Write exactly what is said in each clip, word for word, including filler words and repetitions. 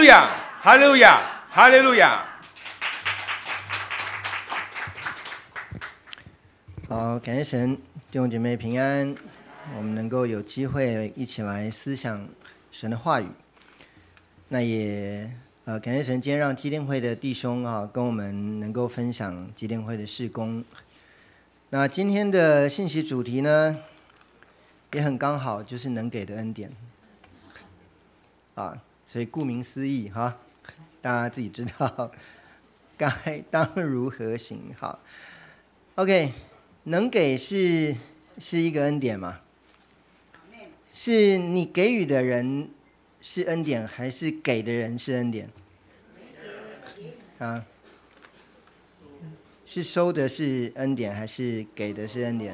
路亚，哈利路亚，哈利路亚。 好，感谢神，弟兄姐妹平安。我们能够有机会一起来思想神的话语，那也呃感谢神，今天让基甸会的弟兄啊跟我们能够分享基甸会的事工。那今天的信息主题呢，也很刚好，就是能给的恩典啊，所以顾名思义哈，大家自己知道该当如何行。好 ，OK， 能给是是一个恩典吗？是你给予的人是恩典，还是给的人是恩典？啊，是收的是恩典，还是给的是恩典？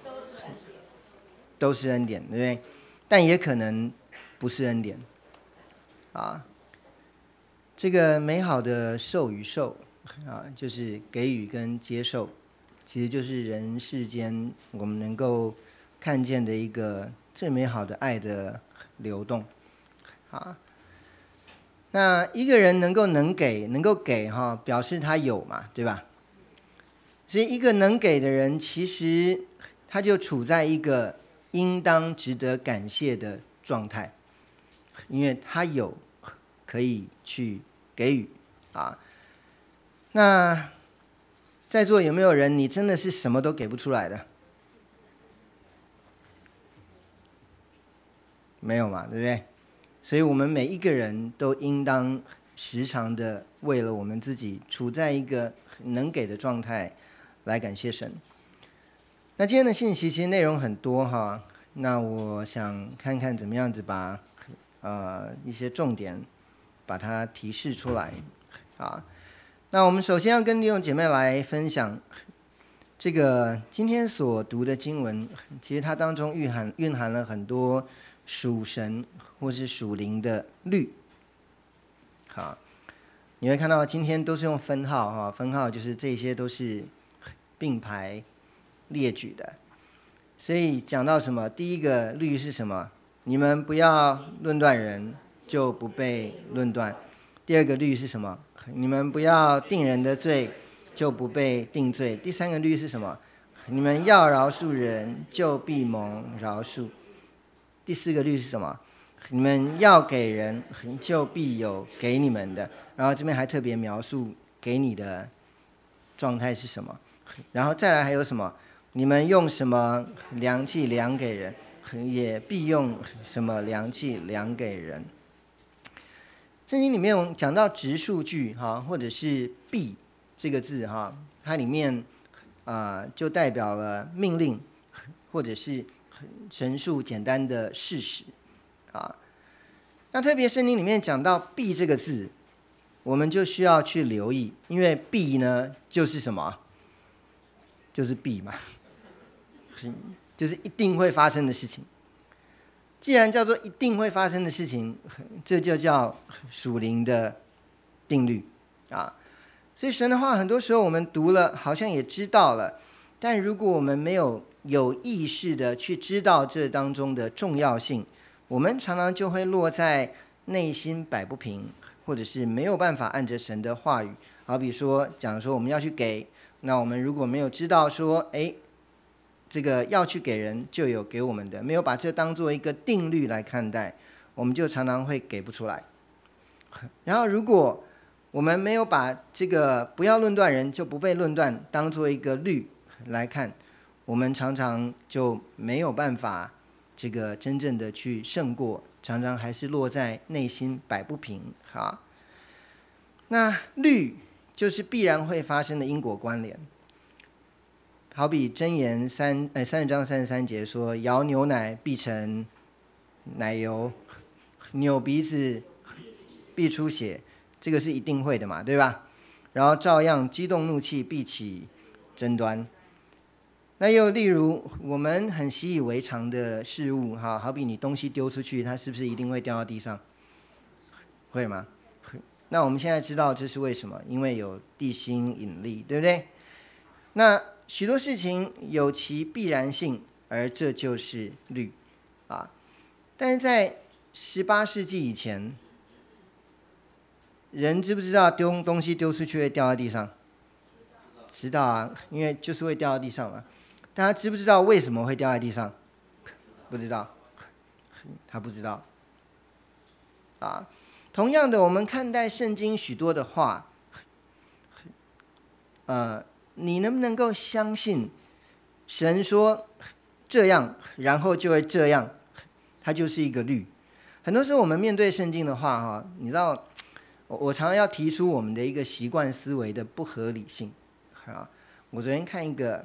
都是恩典，对不对？但也可能不是恩典。啊，这个美好的受与受啊，就是给予跟接受，其实就是人世间我们能够看见的一个最美好的爱的流动。啊，那一个人能够能给，能够给哈，表示他有嘛，对吧？所以一个能给的人，其实他就处在一个应当值得感谢的状态，因为他有可以去给予啊。那在座有没有人，你真的是什么都给不出来的？没有嘛，对不对？所以我们每一个人都应当时常的为了我们自己处在一个能给的状态来感谢神。那今天的信息其实内容很多哈，那我想看看怎么样子把呃一些重点把它提示出来啊。那我们首先要跟弟兄姐妹来分享这个今天所读的经文，其实它当中蕴含蕴含了很多属神或是属灵的律。好，你会看到今天都是用分号哈，分号就是这些都是并排列举的。所以讲到什么，第一个律是什么？你们不要论断人，就不被论断。第二个律是什么？你们不要定人的罪，就不被定罪。第三个律是什么？你们要饶恕人，就必蒙饶恕。第四个律是什么？你们要给人，就必有给你们的。然后这边还特别描述给你的状态是什么。然后再来还有什么？你们用什么量器量给人，也必用什么量器量给人。圣经里面我们讲到质数句哈，或者是必这个字哈，它里面啊、呃、就代表了命令，或者是陈述简单的事实啊。那特别圣经里面讲到必这个字，我们就需要去留意，因为必呢就是什么？就是必嘛，就是一定会发生的事情。既然叫做一定会发生的事情，这就叫属灵的定律啊。所以神的话，很多时候我们读了，好像也知道了，但如果我们没有有意识的去知道这当中的重要性，我们常常就会落在内心摆不平，或者是没有办法按着神的话语。好比说，讲说我们要去给，那我们如果没有知道说，哎。这个要去给人就有给我们的，没有把这当作一个定律来看待，我们就常常会给不出来。然后如果我们没有把这个不要论断人就不被论断当作一个律来看，我们常常就没有办法这个真正的去胜过，常常还是落在内心摆不平。好，那律就是必然会发生的因果关联。好比箴言三呃三十章三十三节说，摇牛奶必成奶油，扭鼻子必出血，这个是一定会的嘛，对吧？然后照样激动怒气必起争端。那又例如我们很习以为常的事物哈，好比你东西丢出去，它是不是一定会掉到地上？会吗？那我们现在知道这是为什么？因为有地心引力，对不对？那许多事情有其必然性，而这就是律啊。但是在十八世纪以前， 人知不知道丢东西丢出去会掉在地上？知道啊，因为就是会掉到地上嘛。但他知不知道为什么会掉在地上？不知道，他不知道。啊，同样的，我们看待圣经许多的话，呃，你能不能够相信神说这样，然后就会这样？它就是一个律。很多时候我们面对圣经的话，哈，你知道，我我常常要提出我们的一个习惯思维的不合理性。啊，我昨天看一个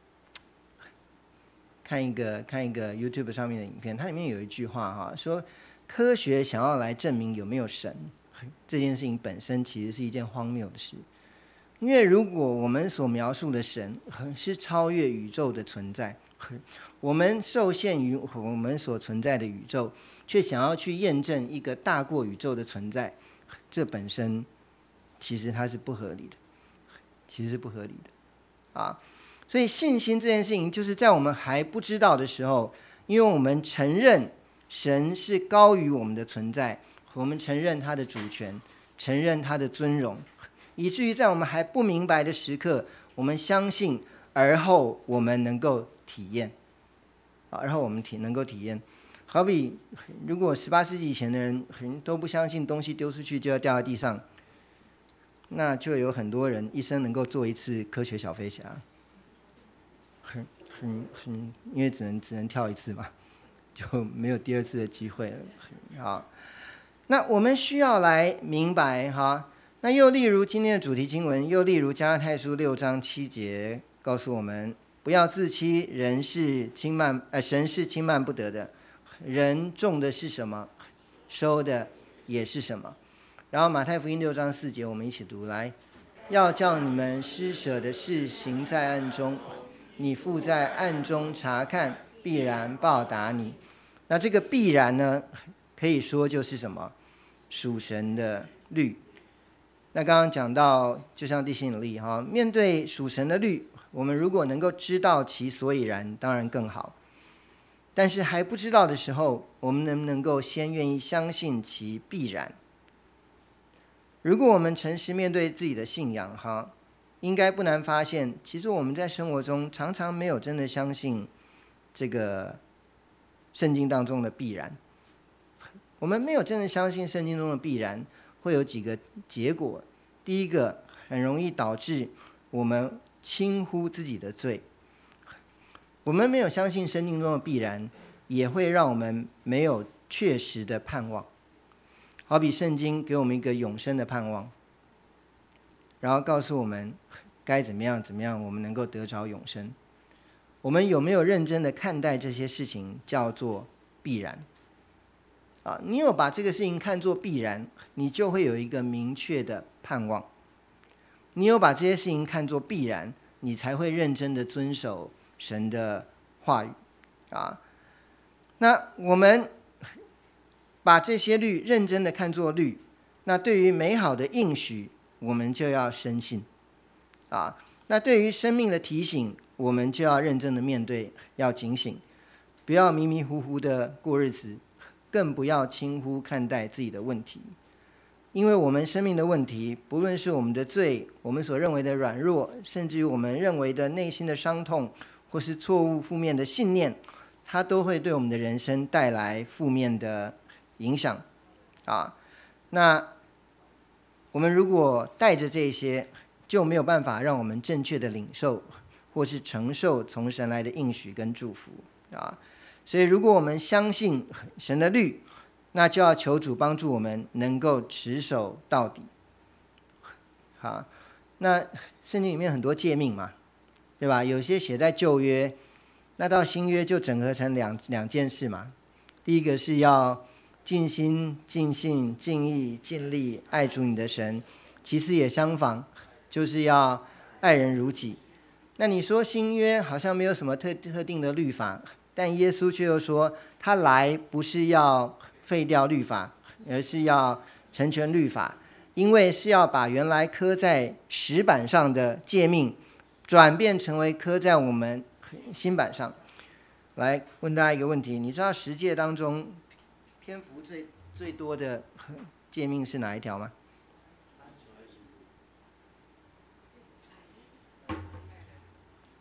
看一个看一个 YouTube 上面的影片，它里面有一句话哈，说科学想要来证明有没有神这件事情本身其实是一件荒谬的事，因为如果我们所描述的神是超越宇宙的存在，我们受限于我们所存在的宇宙，却想要去验证一个大过宇宙的存在，这本身其实它是不合理的，其实是不合理的啊。所以信心这件事情，就是在我们还不知道的时候，因为我们承认神是高于我们的存在，我们承认他的主权，承认他的尊荣，以至于在我们还不明白的时刻，我们相信，而后我们能够体验，而后我们体能够体验。好比如果十八世纪以前的人都不相信东西丢出去就要掉在地上，那就有很多人一生能够做一次科学小飞侠，很很很，因为只能只能跳一次嘛，就没有第二次的机会了。好，那我们需要来明白哈。那又例如今天的主题经文，又例如加拉太书六章七节告诉我们，不要自欺，人是轻慢，呃，神是轻慢不得的。人种的是什么，收的也是什么。然后马太福音六章四节，我们一起读来，要叫你们施舍的事行在暗中，你父在暗中查看，必然报答你。那这个必然呢，可以说就是什么？属神的律。那刚刚讲到，就像地心引力哈，面对属神的律，我们如果能够知道其所以然，当然更好。但是还不知道的时候，我们能不能够先愿意相信其必然？如果我们诚实面对自己的信仰哈，应该不难发现，其实我们在生活中常常没有真的相信这个圣经当中的必然。我们没有真的相信圣经中的必然，会有几个结果。第一个，很容易导致我们轻忽自己的罪。我们没有相信圣经中的必然，也会让我们没有确实的盼望。好比圣经给我们一个永生的盼望，然后告诉我们该怎么样怎么样，我们能够得着永生。我们有没有认真的看待这些事情叫做必然？啊，你有把这个事情看作必然，你就会有一个明确的盼望。你有把这些事情看作必然，你才会认真的遵守神的话语啊。那我们把这些律认真的看作律，那对于美好的应许，我们就要深信啊。那对于生命的提醒，我们就要认真的面对，要警醒，不要迷迷糊糊的过日子，更不要轻忽看待自己的问题。因为我们生命的问题，不论是我们的罪，我们所认为的软弱，甚至于我们认为的内心的伤痛，或是错误负面的信念，它都会对我们的人生带来负面的影响啊。那我们如果带着这些，就没有办法让我们正确的领受或是承受从神来的应许跟祝福啊。所以如果我们相信神的律，那就要求主帮助我们能够持守到底。好，那圣经里面很多诫命嘛，对吧？有些写在旧约，那到新约就整合成两两件事嘛。第一个是要尽心、尽性、尽意、尽力爱主你的神，其次也相仿，就是要爱人如己。那你说新约好像没有什么特特定的律法，但耶稣却又说，他来不是要废掉律法，而是要成全律法，因为是要把原来刻在石板上的诫命转变成为刻在我们心板上。来问大家一个问题，你知道十诫当中篇幅最最多的诫命是哪一条吗？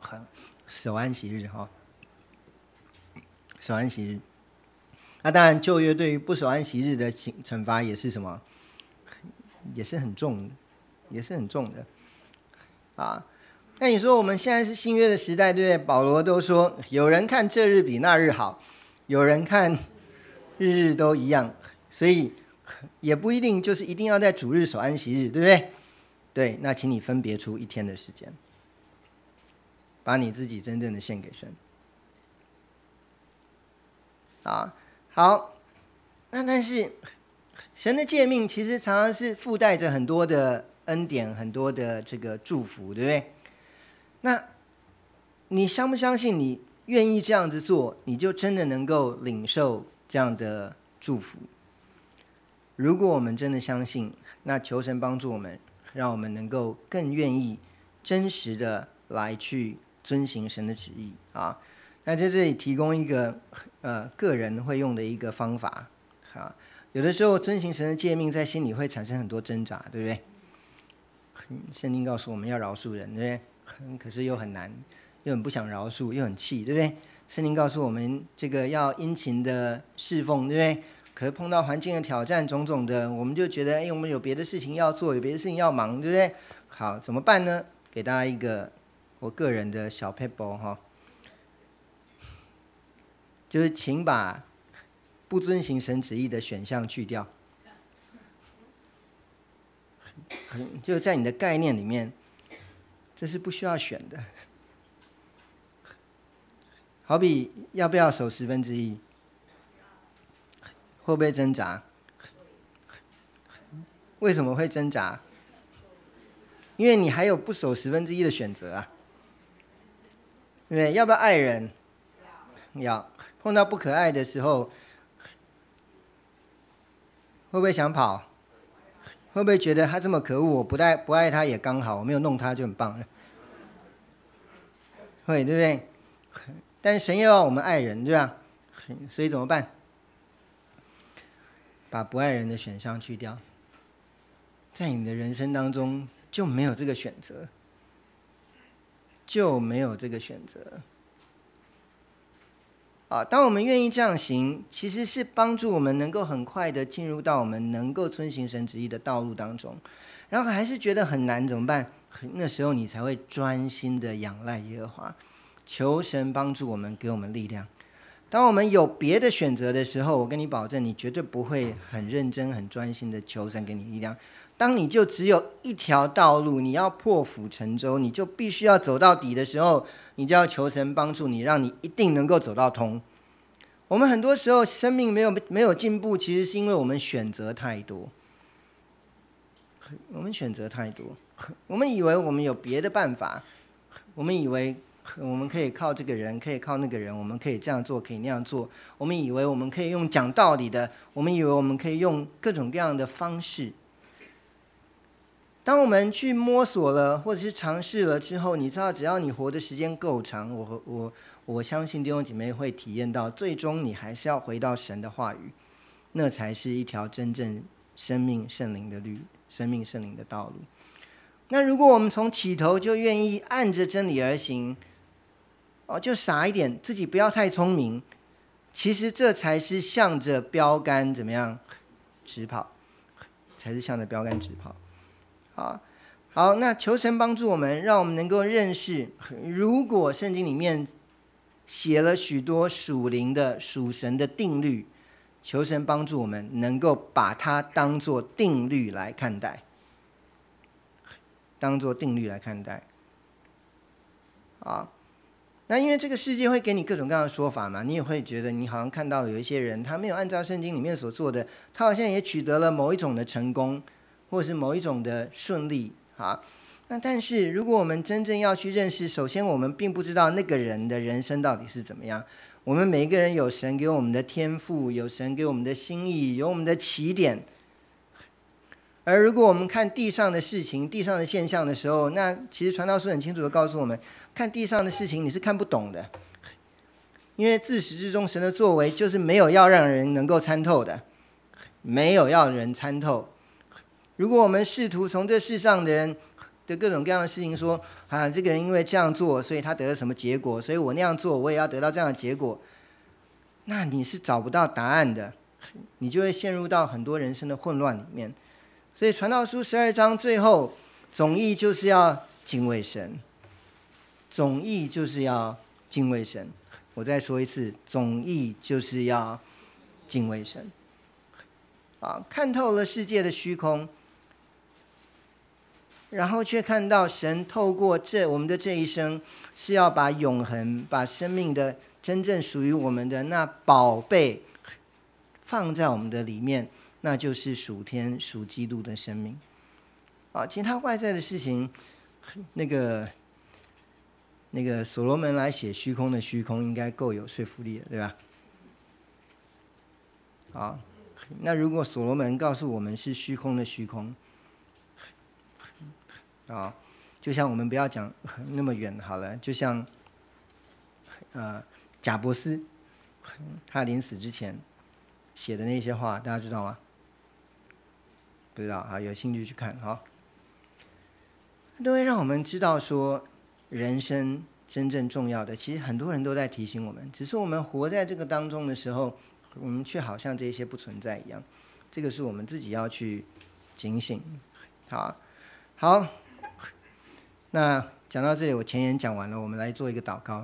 守安息日哈，守安息日。那当然，旧约对于不守安息日的惩罚也是什么？也是很重的，也是很重的啊。那你说我们现在是新约的时代，对不对？保罗都说，有人看这日比那日好，有人看日日都一样，所以也不一定就是一定要在主日守安息日，对不对？对，那请你分别出一天的时间，把你自己真正的献给神。啊，好，那但是神的诫命其实常常是附带着很多的恩典，很多的这个祝福，对不对？那你相不相信你愿意这样子做，你就真的能够领受这样的祝福？如果我们真的相信，那求神帮助我们，让我们能够更愿意真实的来去遵行神的旨意啊。那在这里提供一个呃个人会用的一个方法啊。有的时候遵行神的诫命，在心里会产生很多挣扎，对不对？圣经告诉我们要饶恕人，对不对？可是又很难，又很不想饶恕，又很气，对不对？圣经告诉我们这个要殷勤的侍奉，对不对？可是碰到环境的挑战种种的，我们就觉得哎，我们有别的事情要做，有别的事情要忙，对不对？好，怎么办呢？给大家一个我个人的小 paper 哈，就是请把不遵行神旨意的选项去掉，就在你的概念里面，这是不需要选的。好比要不要守十分之一，会不会挣扎？为什么会挣扎？因为你还有不守十分之一的选择啊，对不对？要不要爱人？要。碰到不可爱的时候，会不会想跑？会不会觉得他这么可恶，我不爱不爱他也刚好，我没有弄他就很棒了？会，对不对？但是神又要我们爱人，对吧？所以怎么办？把不爱人的选项去掉，在你的人生当中就没有这个选择，就没有这个选择。啊，当我们愿意这样行，其实是帮助我们能够很快的进入到我们能够遵行神旨意的道路当中。然后还是觉得很难，怎么办？那时候你才会专心的仰赖耶和华，求神帮助我们，给我们力量。当我们有别的选择的时候，我跟你保证，你绝对不会很认真、很专心的求神给你力量。当你就只有一条道路，你要破釜沉舟，你就必须要走到底的时候，你就要求神帮助你，让你一定能够走到通。我们很多时候生命没有没有进步，其实是因为我们选择太多。我们选择太多，我们以为我们有别的办法，我们以为我们可以靠这个人，可以靠那个人，我们可以这样做，可以那样做。我们以为我们可以用讲道理的，我们以为我们可以用各种各样的方式。当我们去摸索了，或者是尝试了之后，你知道，只要你活的时间够长，我我我相信弟兄姐妹会体验到，最终你还是要回到神的话语，那才是一条真正生命圣灵的律，生命圣灵的道路。那如果我们从起头就愿意按着真理而行，哦，就傻一点，自己不要太聪明，其实这才是向着标杆怎么样直跑，才是向着标杆直跑。好，好，那求神帮助我们，让我们能够认识，如果圣经里面写了许多属灵的属神的定律，求神帮助我们能够把它当作定律来看待，当作定律来看待。好，那因为这个世界会给你各种各样的说法嘛，你也会觉得你好像看到有一些人，他没有按照圣经里面所做的，他好像也取得了某一种的成功，或是某一种的顺利啊。那但是如果我们真正要去认识，首先我们并不知道那个人的人生到底是怎么样。我们每一个人有神给我们的天赋，有神给我们的心意，有我们的起点。而如果我们看地上的事情，地上的现象的时候，那其实传道书很清楚的告诉我们，看地上的事情你是看不懂的，因为自始至终神的作为就是没有要让人能够参透的，没有要人参透。如果我们试图从这世上的人的各种各样的事情说，啊，这个人因为这样做，所以他得了什么结果，所以我那样做，我也要得到这样的结果。那你是找不到答案的，你就会陷入到很多人生的混乱里面。所以传道书十二章最后总意就是要敬畏神，总意就是要敬畏神。我再说一次，总意就是要敬畏神。啊，看透了世界的虚空，然后却看到神透过这我们的这一生，是要把永恒、把生命的真正属于我们的那宝贝放在我们的里面，那就是属天属基督的生命。啊，其他外在的事情，那个那个所罗门来写虚空的虚空，应该够有说服力了，对吧？好，那如果所罗门告诉我们是虚空的虚空，啊，就像我们不要讲那么远好了，就像呃贾伯斯他临死之前写的那些话，大家知道吗？不知道啊，有兴趣去看。好，都会让我们知道说，人生真正重要的，其实很多人都在提醒我们，只是我们活在这个当中的时候，我们却好像这些不存在一样。这个是我们自己要去警醒。好，好，那讲到这里，我前言讲完了，我们来做一个祷告。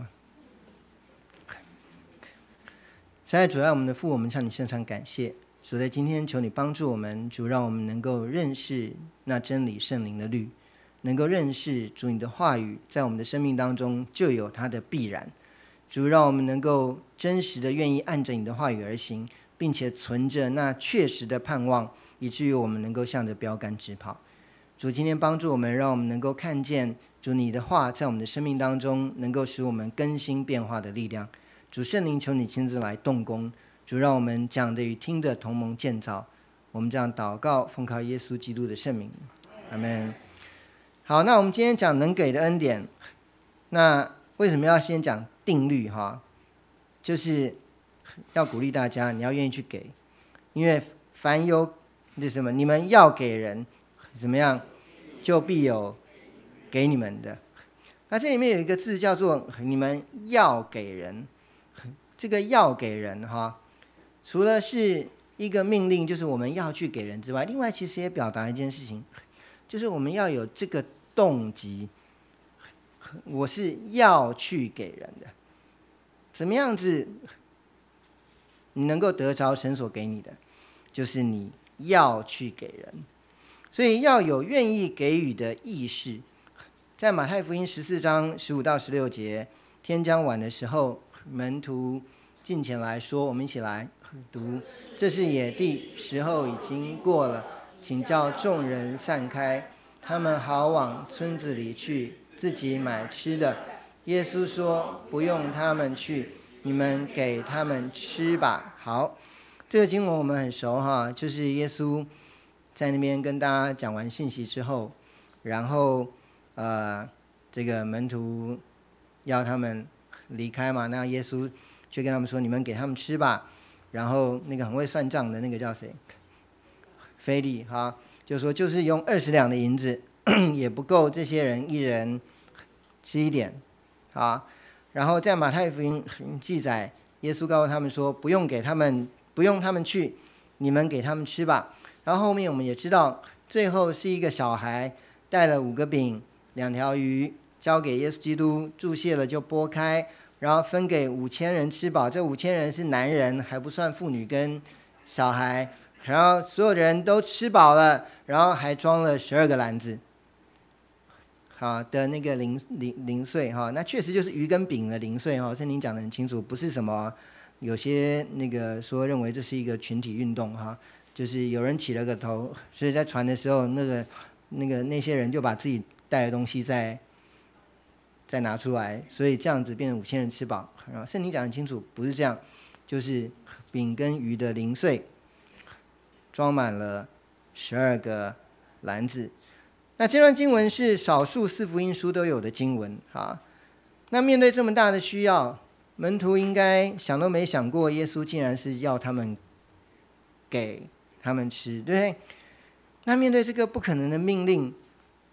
在主要我们的父，我们向你献上感谢。主，在今天求你帮助我们，主让我们能够认识那真理圣灵的律，能够认识主你的话语在我们的生命当中就有它的必然。主让我们能够真实的愿意按着你的话语而行，并且存着那确实的盼望，以至于我们能够向着标杆直跑。主今天帮助我们，让我们能够看见主你的话在我们的生命当中能够使我们更新变化的力量。主圣灵，求你亲自来动工。主让我们讲的与听的同盟建造。我们这样祷告，奉靠耶稣基督的圣名，阿们。好，那我们今天讲能给的恩典，那为什么要先讲定律哈？就是要鼓励大家，你要愿意去给，因为凡有那什么，你们要给人怎么样，就必有给你们的。那这里面有一个字叫做你们要给人，这个要给人哈，除了是一个命令，就是我们要去给人之外，另外其实也表达一件事情，就是我们要有这个动机，我是要去给人的。怎么样子你能够得着神所给你的，就是你要去给人，所以要有愿意给予的意识。在马太福音十四章十五到十六节，天将晚的时候，门徒近前来说，我们一起来读，这是野地，时候已经过了，请叫众人散开，他们好往村子里去，自己买吃的。耶稣说，不用他们去，你们给他们吃吧。好，这个经文我们很熟哈，就是耶稣在那边跟大家讲完信息之后，然后呃，这个门徒要他们离开嘛，那耶稣就跟他们说，你们给他们吃吧。然后那个很会算账的那个叫谁？腓利哈，就说就是用二十两的银子也不够这些人一人吃一点啊。然后在马太福音记载，耶稣告诉他们说，不用给他们，不用他们去，你们给他们吃吧。然后后面我们也知道，最后是一个小孩带了五个饼两条鱼交给耶稣基督，注谢了就拨开，然后分给五千人吃饱。这五千人是男人，还不算妇女跟小孩。然后所有的人都吃饱了，然后还装了十二个篮子，好的那个零零零碎哈，那确实就是鱼跟饼的零碎哈。圣经讲得很清楚，不是什么有些那个说认为这是一个群体运动哈，就是有人起了个头，所以在传的时候，那个那个那些人就把自己带的东西再再拿出来，所以这样子变成五千人吃饱。圣经讲得很清楚，不是这样，就是饼跟鱼的零碎装满了十二个篮子。那这段经文是少数四福音书都有的经文啊。那面对这么大的需要，门徒应该想都没想过，耶稣竟然是要他们给他们吃，对不对？那面对这个不可能的命令，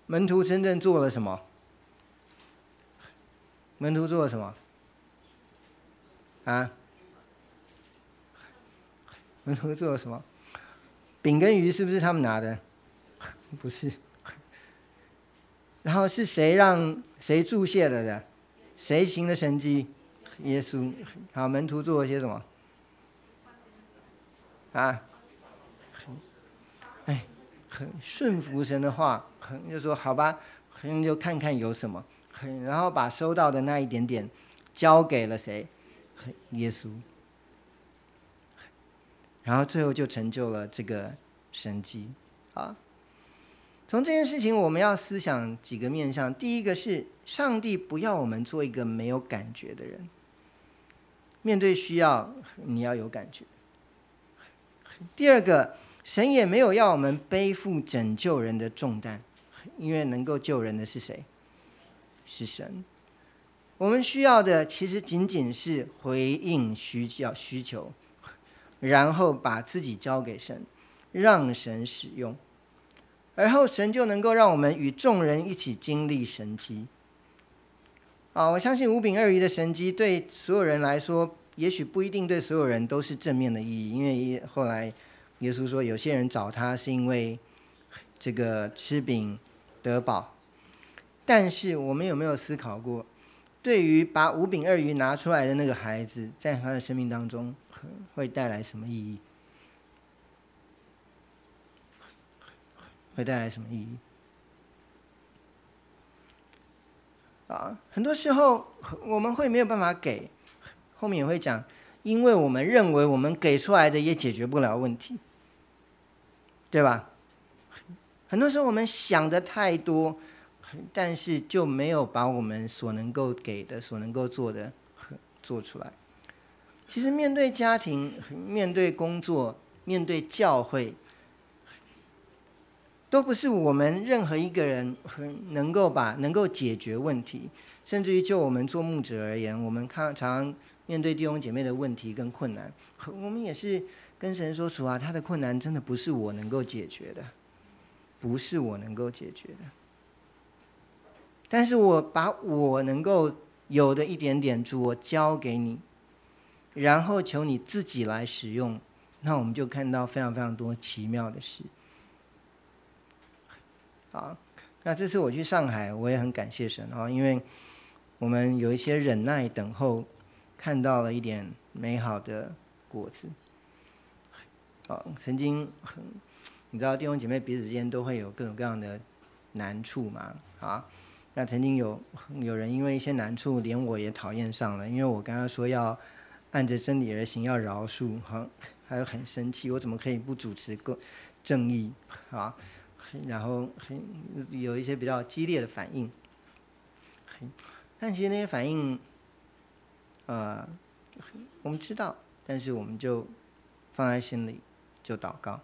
门徒真正做了什么？门徒做了什么？啊？门徒做了什么？饼跟鱼是不是他们拿的？不是。然后是谁让谁注谢了的？谁行的神迹？耶稣。好，门徒做了些什么？啊？哎，顺服神的话，就说好吧，就看看有什么，然后把收到的那一点点交给了谁？耶稣。然后最后就成就了这个神迹啊！从这件事情，我们要思想几个面向。第一个是，上帝不要我们做一个没有感觉的人。面对需要，你要有感觉。第二个，神也没有要我们背负拯救人的重担，因为能够救人的是谁？是神。我们需要的其实仅仅是回应需要需求，然后把自己交给神，让神使用，而后神就能够让我们与众人一起经历神迹。啊，我相信五饼二鱼的神迹对所有人来说，也许不一定对所有人都是正面的意义，因为后来耶稣说，有些人找他是因为这个吃饼得饱。但是我们有没有思考过，对于把五饼二鱼拿出来的那个孩子，在他的生命当中会带来什么意义？会带来什么意义？啊，很多时候我们会没有办法给，后面也会讲，因为我们认为我们给出来的也解决不了问题，对吧？很多时候我们想的太多，但是就没有把我们所能够给的、所能够做的做出来。其实面对家庭、面对工作、面对教会，都不是我们任何一个人能够把能够解决问题。甚至于就我们做牧者而言，我们常常面对弟兄姐妹的问题跟困难，我们也是跟神说，主啊，他的困难真的不是我能够解决的，不是我能够解决的。但是我把我能够有的一点点，主，我交给你，然后求你自己来使用，那我们就看到非常非常多奇妙的事。啊，那这次我去上海，我也很感谢神啊，因为我们有一些忍耐等候，看到了一点美好的果子。啊，曾经你知道弟兄姐妹彼此之间都会有各种各样的难处嘛，啊，那曾经有有人因为一些难处，连我也讨厌上了，因为我刚刚说要按着真理而行，要饶恕，哈，还有很生气，我怎么可以不主持正义啊？然后有一些比较激烈的反应，但其实那些反应，呃，我们知道，但是我们就放在心里，就祷告，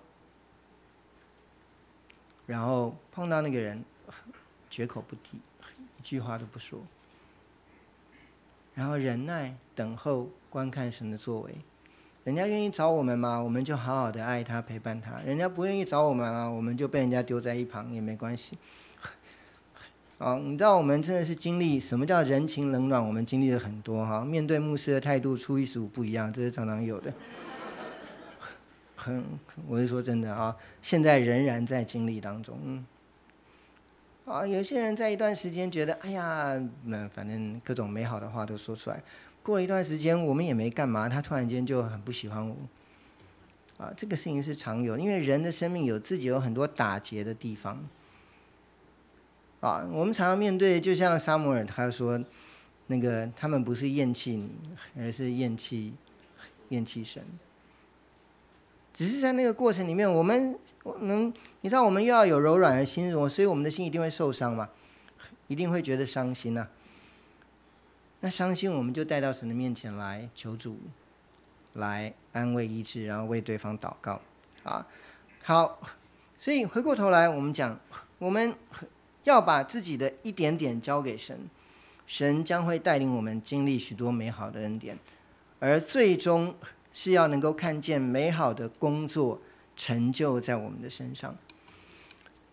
然后碰到那个人，绝口不提，一句话都不说，然后忍耐等候，观看神的作为。人家愿意找我们吗？我们就好好的爱他，陪伴他。人家不愿意找我们吗？我们就被人家丢在一旁也没关系。好，你知道我们真的是经历什么叫人情冷暖，我们经历了很多哈。面对牧师的态度初一十五不一样，这是常常有的。很，我是说真的啊，现在仍然在经历当中。嗯，啊，有些人在一段时间觉得，哎呀，那反正各种美好的话都说出来。过了一段时间，我们也没干嘛，他突然间就很不喜欢我。啊，这个事情是常有，因为人的生命有自己有很多打结的地方。啊，我们常常面对，就像撒母耳他说，那个他们不是厌弃你，而是厌弃厌弃神。只是在那个过程里面，我们我们你知道，我们又要有柔软的心，所以我们的心一定会受伤嘛，一定会觉得伤心啊。那伤心，我们就带到神的面前来求主来安慰医治，然后为对方祷告啊。好，所以回过头来，我们讲，我们要把自己的一点点交给神，神将会带领我们经历许多美好的恩典，而最终是要能够看见美好的工作成就在我们的身上。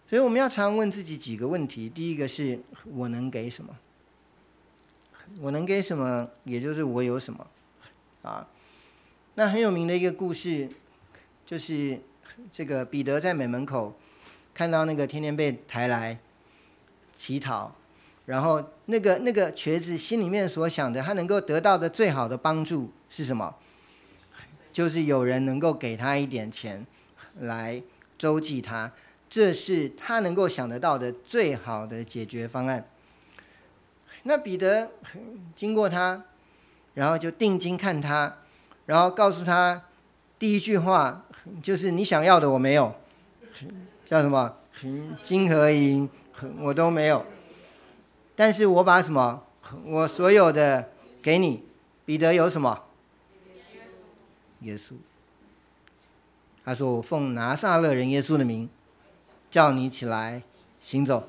所以我们要常问自己几个问题。第一个是我能给什么？我能给什么，也就是我有什么啊？那很有名的一个故事，就是这个彼得在美门口看到那个天天被抬来乞讨，然后那个那个瘸子心里面所想的，他能够得到的最好的帮助是什么？就是有人能够给他一点钱来周济他，这是他能够想得到的最好的解决方案。那彼得经过他，然后就定睛看他，然后告诉他第一句话就是你想要的我没有，叫什么？金和银我都没有，但是我把什么？我所有的给你。彼得有什么？耶稣。他说我奉拿撒勒人耶稣的名叫你起来行走，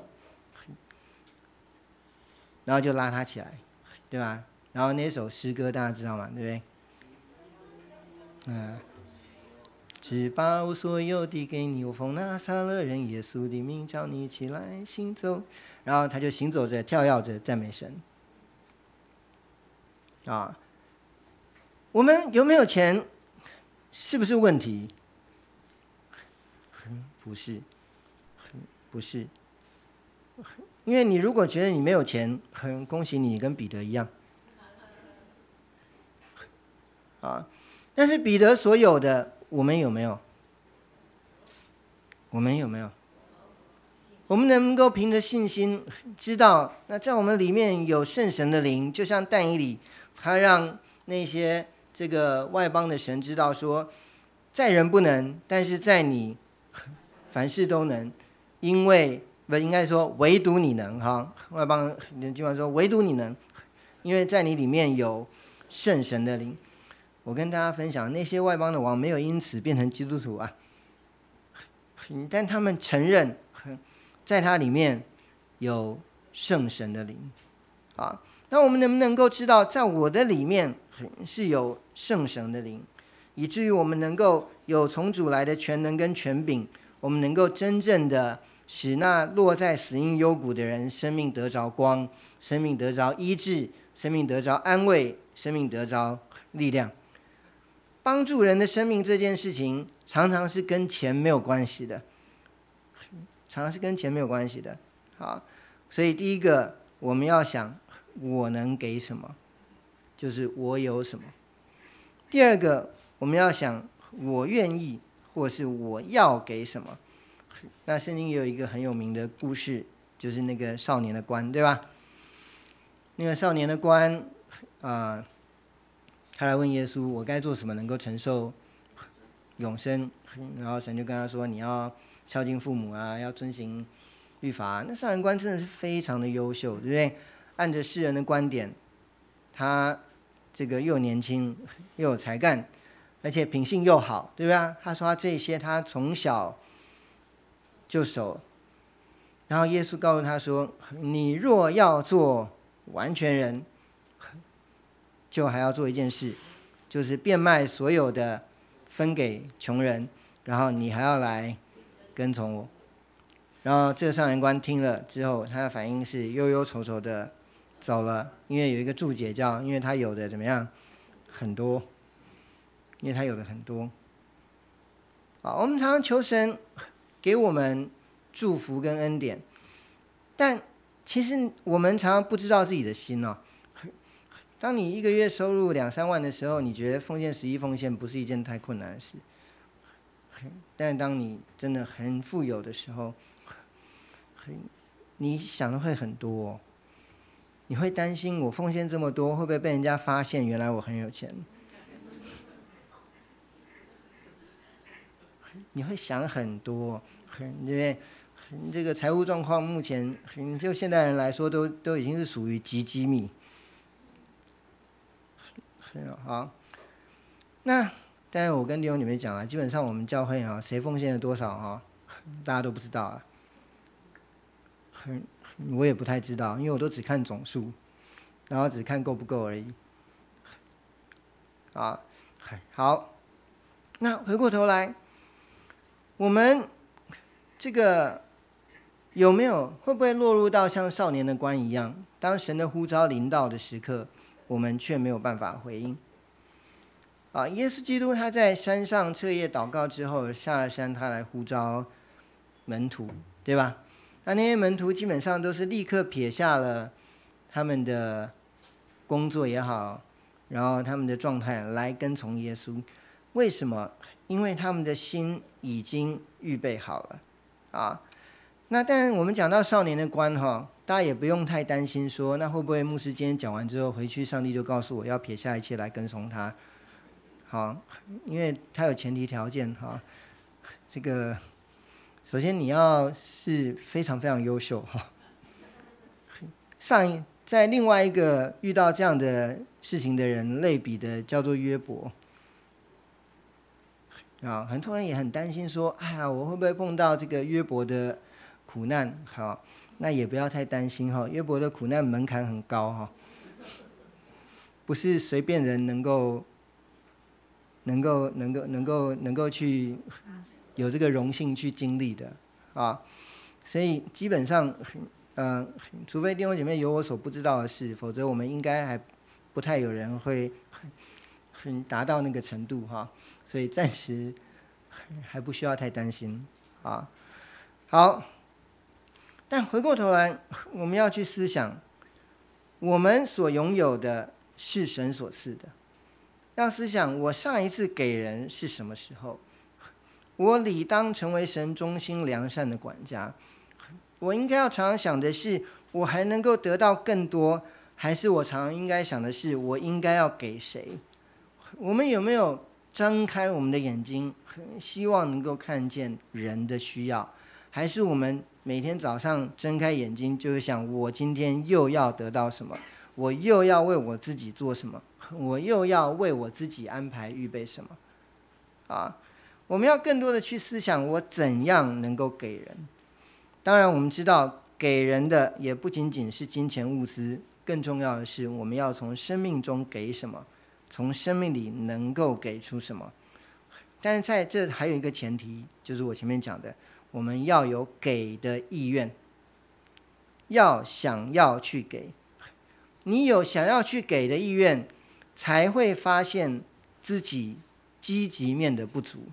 然后就拉他起来，对吧？然后那首诗歌大家知道吗？对不对？嗯，只把我所有的给你，我奉拿撒勒人耶稣的名叫你起来行走，然后他就行走着跳跃着赞美神。啊，我们有没有钱是不是问题？不是，不是。因为你如果觉得你没有钱，很恭喜你，你跟彼得一样。啊，但是彼得所有的，我们有没有？我们有没有？我们能够凭着信心知道，那在我们里面有圣神的灵，就像但以理，他让那些这个外邦的神知道说，在人不能，但是在你凡事都能，因为不应该说唯独你能哈，外邦人经常说唯独你能，因为在你里面有圣神的灵。我跟大家分享，那些外邦的王没有因此变成基督徒啊，但他们承认在他里面有圣神的灵啊。那我们能不能够知道，在我的里面是有圣神的灵，以至于我们能够有从主来的全能跟权柄，我们能够真正的使那落在死荫幽谷的人生命得着光，生命得着医治，生命得着安慰，生命得着力量。帮助人的生命这件事情常常是跟钱没有关系的，常常是跟钱没有关系的。好，所以第一个我们要想我能给什么，就是我有什么。第二个我们要想我愿意或是我要给什么。那圣经也有一个很有名的故事，就是那个少年的官，对吧？那个少年的官啊、呃，他来问耶稣，我该做什么能够承受永生？然后神就跟他说，你要孝敬父母啊，要遵行律法。那少年官真的是非常的优秀，对不对？按着世人的观点，他这个又年轻又有才干，而且品性又好，对吧？他说他这些他从小就守。然后耶稣告诉他说，你若要做完全人，就还要做一件事，就是变卖所有的分给穷人，然后你还要来跟从我。然后这个少年官听了之后，他的反应是忧忧愁愁的走了，因为有一个注解叫，因为他有的怎么样很多，因为他有的很多。好，我们常常求神给我们祝福跟恩典，但其实我们常常不知道自己的心哦。当你一个月收入两三万的时候，你觉得奉献十一奉献不是一件太困难的事，但当你真的很富有的时候，你想的会很多哦，你会担心我奉献这么多会不会被人家发现原来我很有钱，你会想很多，对不对？这个财务状况目前就现代人来说都都已经是属于极机密。好，那但是我跟弟兄你们讲啊，基本上我们教会啊，谁奉献了多少啊，大家都不知道啊。我也不太知道，因为我都只看总数，然后只看够不够而已。啊，好，那回过头来，我们这个有没有会不会落入到像少年的官一样，当神的呼召临到的时刻，我们却没有办法回应？啊，耶稣基督他在山上彻夜祷告之后下了山，他来呼召门徒，对吧？那那些门徒基本上都是立刻撇下了他们的工作也好，然后他们的状态来跟从耶稣。为什么？因为他们的心已经预备好了啊。那当然我们讲到少年的官哈，大家也不用太担心说，那会不会牧师今天讲完之后回去，上帝就告诉我要撇下一切来跟从他？好，因为他有前提条件哈。这个首先你要是非常非常优秀哈。上一在另外一个遇到这样的事情的人类比的叫做约伯啊，很多人也很担心说，哎呀，我会不会碰到这个约伯的苦难？好，那也不要太担心哈。约伯的苦难门槛很高哈，不是随便人能够。能够能够能够能够去有这个荣幸去经历的啊，所以基本上，嗯、呃，除非弟兄姐妹有我所不知道的事，否则我们应该还不太有人会很达到那个程度哈，所以暂时还不需要太担心啊。好，但回过头来，我们要去思想，我们所拥有的是神所赐的。要思想，我上一次给人是什么时候？我理当成为神忠心良善的管家。我应该要常常想的是，我还能够得到更多，还是我常常应该想的是，我应该要给谁？我们有没有张开我们的眼睛，希望能够看见人的需要？还是我们每天早上睁开眼睛，就是想我今天又要得到什么？我又要为我自己做什么？我又要为我自己安排预备什么？啊，我们要更多的去思想，我怎样能够给人。当然我们知道给人的也不仅仅是金钱物资，更重要的是我们要从生命中给什么，从生命里能够给出什么。但是在这还有一个前提，就是我前面讲的，我们要有给的意愿，要想要去给。你有想要去给的意愿，才会发现自己积极面的不足。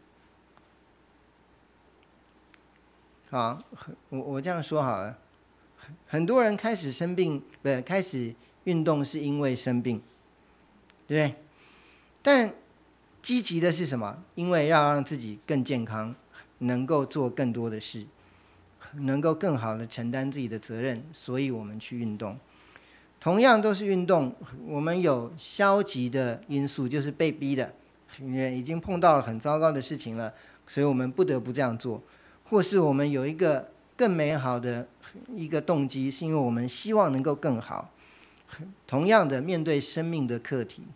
好，我我这样说好了，很多人开始生病，不是开始运动是因为生病，对不对？但积极的是什么？因为要让自己更健康，能够做更多的事，能够更好的承担自己的责任，所以我们去运动。同样都是运动，我们有消极的因素，就是被逼的，已经碰到了很糟糕的事情了，所以我们不得不这样做。或是我们有一个更美好的一个动机，是因为我们希望能够更好。同样的，面对生命的课题，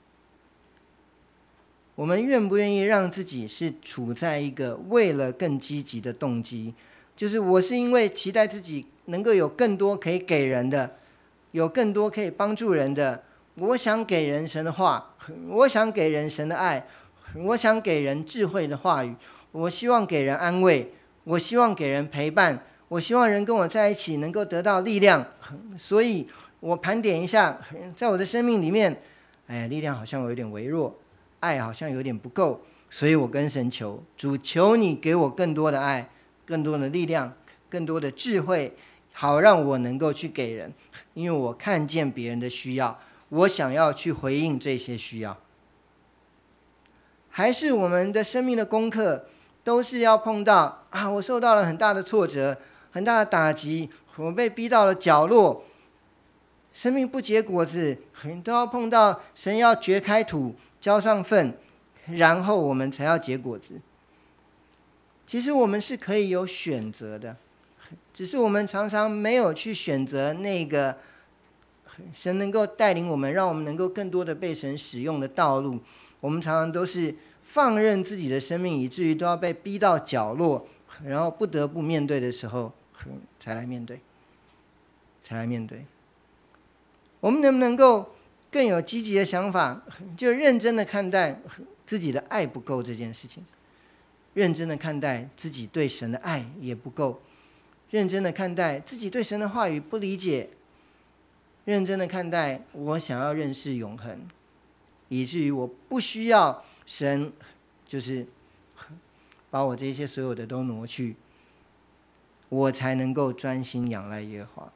我们愿不愿意让自己是处在一个为了更积极的动机，就是我是因为期待自己能够有更多可以给人的，有更多可以帮助人的，我想给人神的话，我想给人神的爱，我想给人智慧的话语，我希望给人安慰，我希望给人陪伴，我希望人跟我在一起能够得到力量。所以我盘点一下，在我的生命里面，哎，力量好像有点微弱，爱好像有点不够，所以我跟神求，主求你给我更多的爱，更多的力量，更多的智慧，好让我能够去给人，因为我看见别人的需要，我想要去回应这些需要。还是我们的生命的功课都是要碰到啊，我受到了很大的挫折，很大的打击，我被逼到了角落，生命不结果子，都要碰到神要掘开土，浇上粪，然后我们才要结果子。其实我们是可以有选择的，只是我们常常没有去选择那个神能够带领我们，让我们能够更多的被神使用的道路。我们常常都是放任自己的生命，以至于都要被逼到角落，然后不得不面对的时候才来面对才来面对。我们能不能够更有积极的想法，就认真的看待自己的爱不够这件事情，认真的看待自己对神的爱也不够， 认真的看待自己对神的话语不理解，认真的看待我想要认识永恒，以至于我不需要神就是把我这些所有的都挪去，我才能够专心仰赖耶和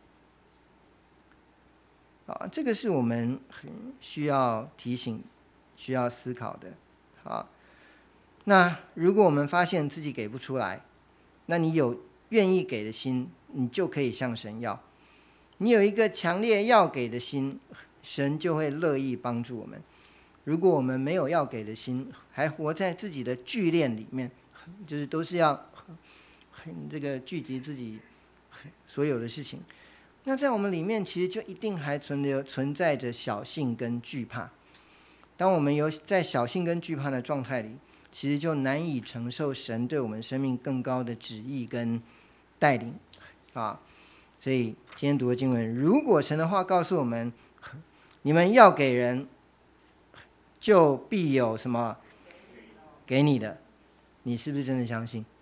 华。啊，这个是我们很需要提醒、需要思考的。好，那如果我们发现自己给不出来，那你有愿意给的心，你就可以向神要。你有一个强烈要给的心，神就会乐意帮助我们。如果我们没有要给的心，还活在自己的聚练里面，就是都是要很这个聚集自己所有的事情，那在我们里面其实就一定还存留存在着小性跟惧怕。当我们有在小性跟惧怕的状态里，其实就难以承受神对我们生命更高的旨意跟带领啊。所以今天读的经文，如果神的话告诉我们，你们要给人，就必有什么给你的，你是不是真的相信？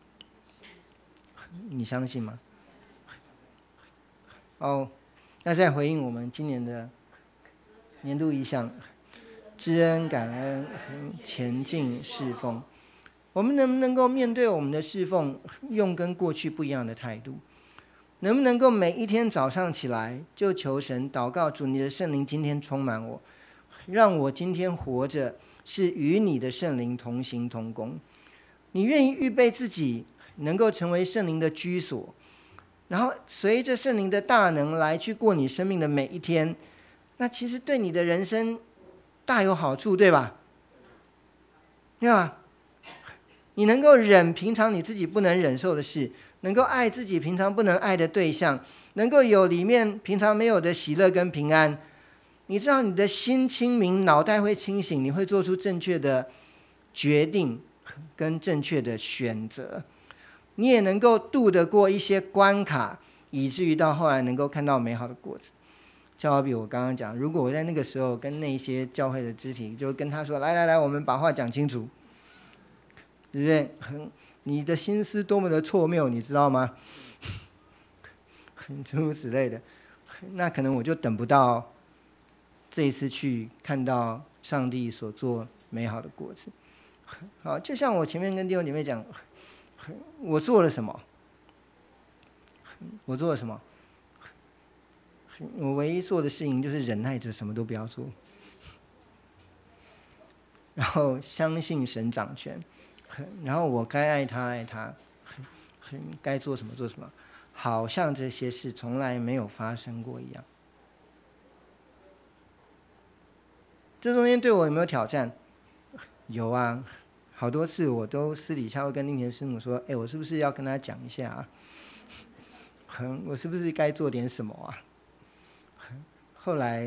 你相信吗？哦，那再回应我们今年的年度意向，知恩感恩前进侍奉，我们能不能够面对我们的侍奉，用跟过去不一样的态度？能不能够每一天早上起来就求神祷告，主你的圣灵今天充满我，让我今天活着是与你的圣灵同行同工。你愿意预备自己能够成为圣灵的居所，然后随着圣灵的大能来去过你生命的每一天，那其实对你的人生大有好处，对吧？对吧？你能够忍平常你自己不能忍受的事，能够爱自己平常不能爱的对象，能够有里面平常没有的喜乐跟平安。你知道你的心清明，脑袋会清醒，你会做出正确的决定跟正确的选择。你也能够度得过一些关卡，以至于到后来能够看到美好的果子。就好比我刚刚讲，如果我在那个时候跟那些教会的肢体，就跟他说来来来，我们把话讲清楚，对不对？你的心思多么的错谬，你知道吗？诸如此类的，那可能我就等不到这一次去看到上帝所做美好的果子。好，就像我前面跟弟兄姐妹讲，我做了什么？我做了什么？我唯一做的事情就是忍耐着什么都不要做，然后相信神掌权，然后我该爱他爱他，该做什么做什么，好像这些事从来没有发生过一样。这中间对我有没有挑战？有啊，好多次我都私底下会跟令田师母说，哎，我是不是要跟他讲一下啊？我是不是该做点什么啊？后来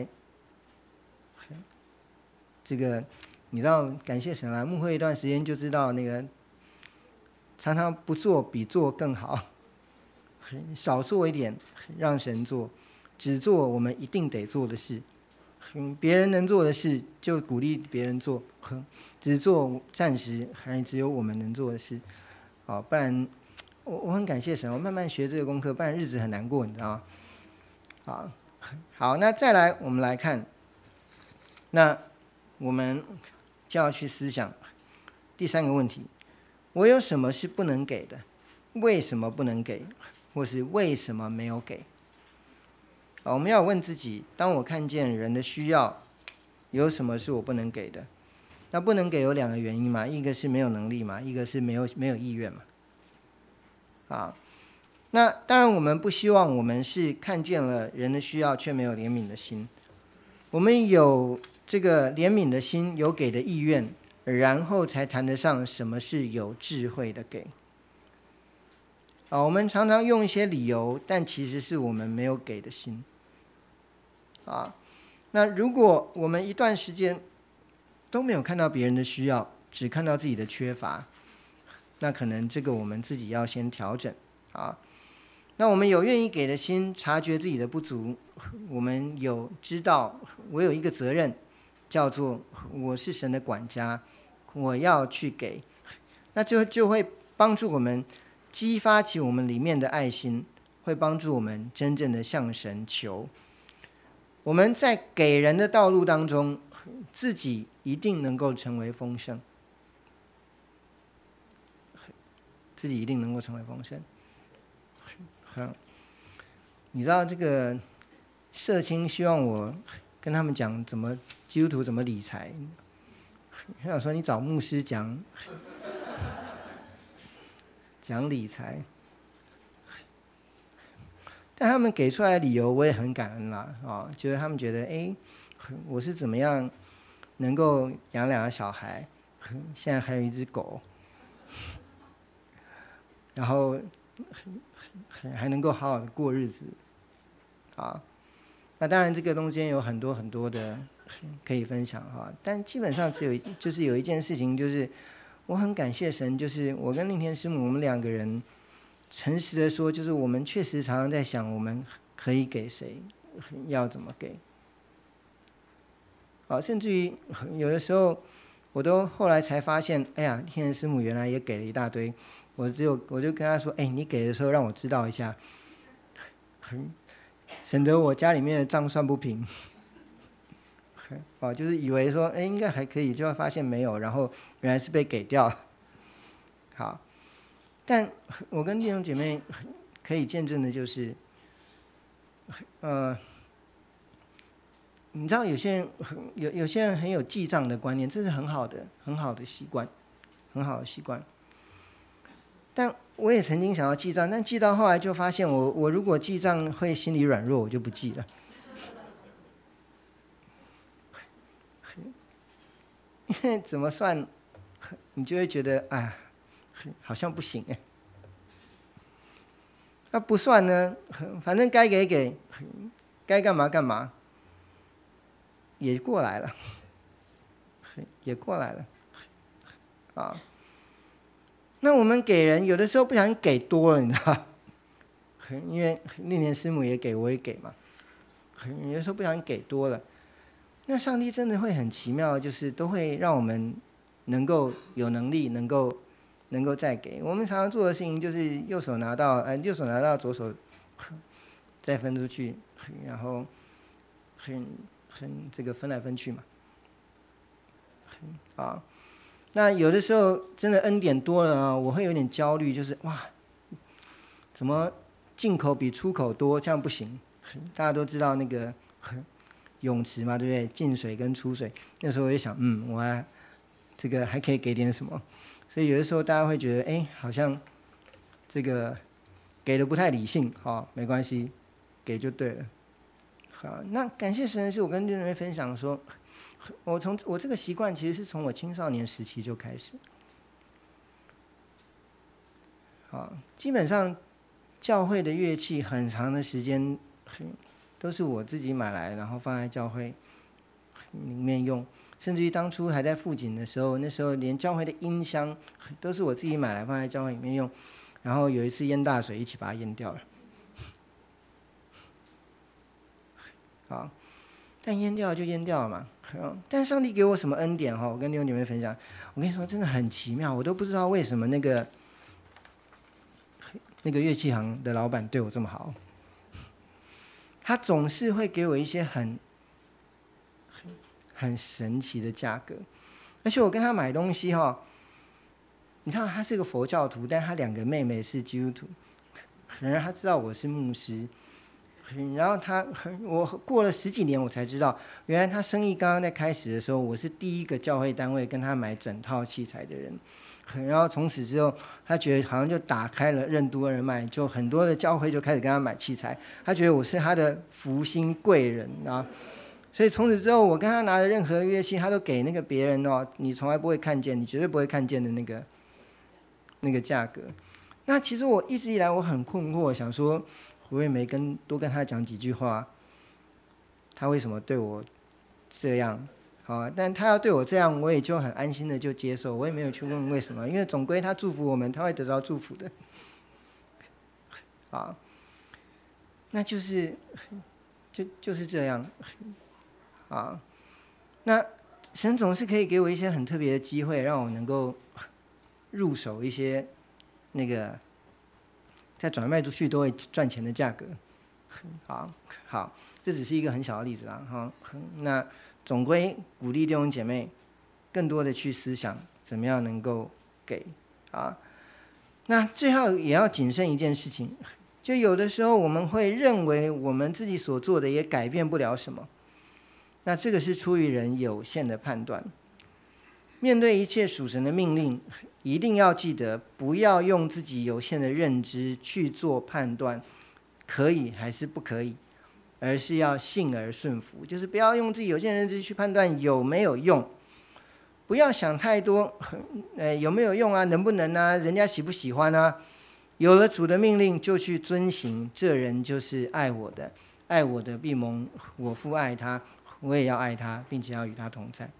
这个你知道，感谢神啊，牧会一段时间就知道，那个常常不做比做更好，少做一点让神做，只做我们一定得做的事，别人能做的事就鼓励别人做，只做暂时还只有我们能做的事。好，不然我我很感谢神，我慢慢学这个功课，不然日子很难过，你知道吗？好，好，那再来我们来看，那我们就要去思想第三个问题：我有什么是不能给的？为什么不能给？或是为什么没有给？我们要问自己，当我看见人的需要，有什么是我不能给的？那不能给有两个原因嘛，一个是没有能力嘛，一个是没有没有意愿嘛。啊，那当然我们不希望我们是看见了人的需要却没有怜悯的心，我们有这个怜悯的心，有给的意愿，然后才谈得上什么是有智慧的给。啊，我们常常用一些理由，但其实是我们没有给的心。啊，那如果我们一段时间都没有看到别人的需要，只看到自己的缺乏，那可能这个我们自己要先调整啊。那我们有愿意给的心，察觉自己的不足，我们有知道我有一个责任，叫做我是神的管家，我要去给，那就就会帮助我们激发起我们里面的爱心，会帮助我们真正的向神求。我们在给人的道路当中，自己一定能够成为丰盛，自己一定能够成为丰盛。你知道这个社青希望我跟他们讲怎么基督徒怎么理财，他想说你找牧师讲讲理财，但他们给出来的理由我也很感恩啦，哦，就是他们觉得哎，我是怎么样能够养两个小孩，现在还有一只狗，然后还能够好好的过日子，啊，那当然这个中间有很多很多的可以分享哈，但基本上只有就是有一件事情，就是我很感谢神，就是我跟令田师母我们两个人诚实的说，就是我们确实常常在想我们可以给谁，要怎么给，啊，甚至于有的时候我都后来才发现，哎呀，令田师母原来也给了一大堆，我只有我就跟他说，哎，你给的时候让我知道一下，省得我家里面的账算不平。哦，就是以为说，哎，应该还可以，就要发现没有，然后原来是被给掉了。好，但我跟弟兄姐妹可以见证的就是，呃，你知道有些人有有些人很有记账的观念，这是很好的很好的习惯，很好的习惯。但我也曾经想要記账，但記到后来就发现我，我我如果記账会心里软弱，我就不記了。因为怎么算，你就会觉得哎，好像不行哎。那不算呢，反正该给给，该干嘛干嘛，也过来了，也过来了，啊。那我们给人有的时候不小心给多了，你知道，因为令田师母也给，我也给嘛，有的时候不小心给多了，那上帝真的会很奇妙，就是都会让我们能够有能力，能够能够再给。我们常常做的事情就是右手拿到，呃，右手拿到，左手再分出去，然后很很这个分来分去嘛，啊。那有的时候真的恩典多了啊，我会有点焦虑，就是哇，怎么进口比出口多？这样不行。大家都知道那个泳池嘛，对不对？进水跟出水，那时候我就想，嗯，我还这个还可以给点什么。所以有的时候大家会觉得，哎，好像这个给的不太理性，好，没关系，给就对了。好，那感谢神的是，我跟弟兄们分享说。我从我这个习惯其实是从我青少年时期就开始，啊，基本上教会的乐器很长的时间都是我自己买来，然后放在教会里面用，甚至于当初还在富锦的时候，那时候连教会的音箱都是我自己买来放在教会里面用，然后有一次淹大水，一起把它淹掉了，好。但淹掉就淹掉了嘛，但上帝给我什么恩典哈？我跟弟兄姐妹分享，我跟你说真的很奇妙，我都不知道为什么那个那个乐器行的老板对我这么好，他总是会给我一些很很神奇的价格，而且我跟他买东西哈，你知道他是个佛教徒，但他两个妹妹是基督徒，可能他知道我是牧师。然后他，我过了十几年我才知道，原来他生意刚刚在开始的时候，我是第一个教会单位跟他买整套器材的人。然后从此之后，他觉得好像就打开了任督二脉，就很多的教会就开始跟他买器材。他觉得我是他的福星贵人啊，所以从此之后，我跟他拿的任何乐器，他都给那个别人哦，你从来不会看见，你绝对不会看见的那个那个价格。那其实我一直以来我很困惑，想说。我也没跟多跟他讲几句话，他为什么对我这样？好，但他要对我这样，我也就很安心的就接受，我也没有去问为什么，因为总归他祝福我们，他会得到祝福的。好，那就是就就是这样。好，那神总是可以给我一些很特别的机会，让我能够入手一些那个再转卖出去都会赚钱的价格。好，好，这只是一个很小的例子啦。哈，那总归鼓励弟兄姐妹更多的去思想怎么样能够给啊。那最后也要谨慎一件事情，就有的时候我们会认为我们自己所做的也改变不了什么，那这个是出于人有限的判断。面对一切属神的命令，一定要记得不要用自己有限的认知去做判断可以还是不可以，而是要信而顺服，就是不要用自己有限的认知去判断有没有用，不要想太多，呃，有没有用啊，能不能啊，人家喜不喜欢啊，有了主的命令就去遵行，这人就是爱我的，爱我的必蒙我父爱他，我也要爱他，并且要与他同在。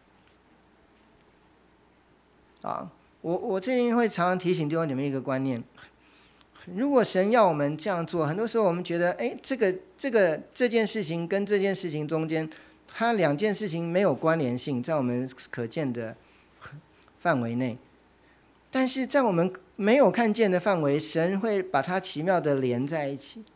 啊，我我最近会常常提醒弟兄姐妹一个观念，如果神要我们这样做，很多时候我们觉得，哎，这个这个这件事情跟这件事情中间，它两件事情没有关联性，在我们可见的范围内，但是在我们没有看见的范围，神会把它奇妙的连在一起。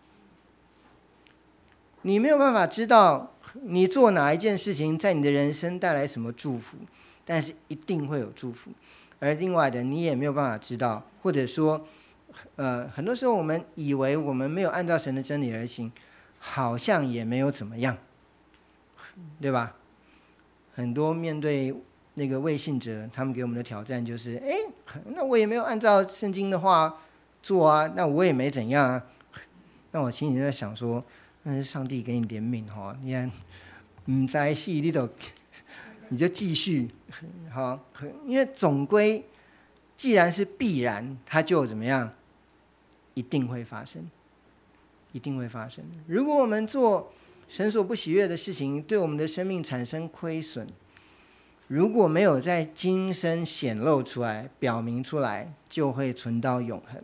你没有办法知道你做哪一件事情在你的人生带来什么祝福，但是一定会有祝福。而另外的你也没有办法知道，或者说呃，很多时候我们以为我们没有按照神的真理而行，好像也没有怎么样，对吧？很多面对那个未信者，他们给我们的挑战就是，哎，那我也没有按照圣经的话做啊，那我也没怎样啊。那我心里就在想说，那是上帝给你怜悯哈，你看不知死你都你就继续好，因为总归既然是必然，它就怎么样，一定会发生，一定会发生。如果我们做神所不喜悦的事情，对我们的生命产生亏损，如果没有在今生显露出来、表明出来，就会存到永恒。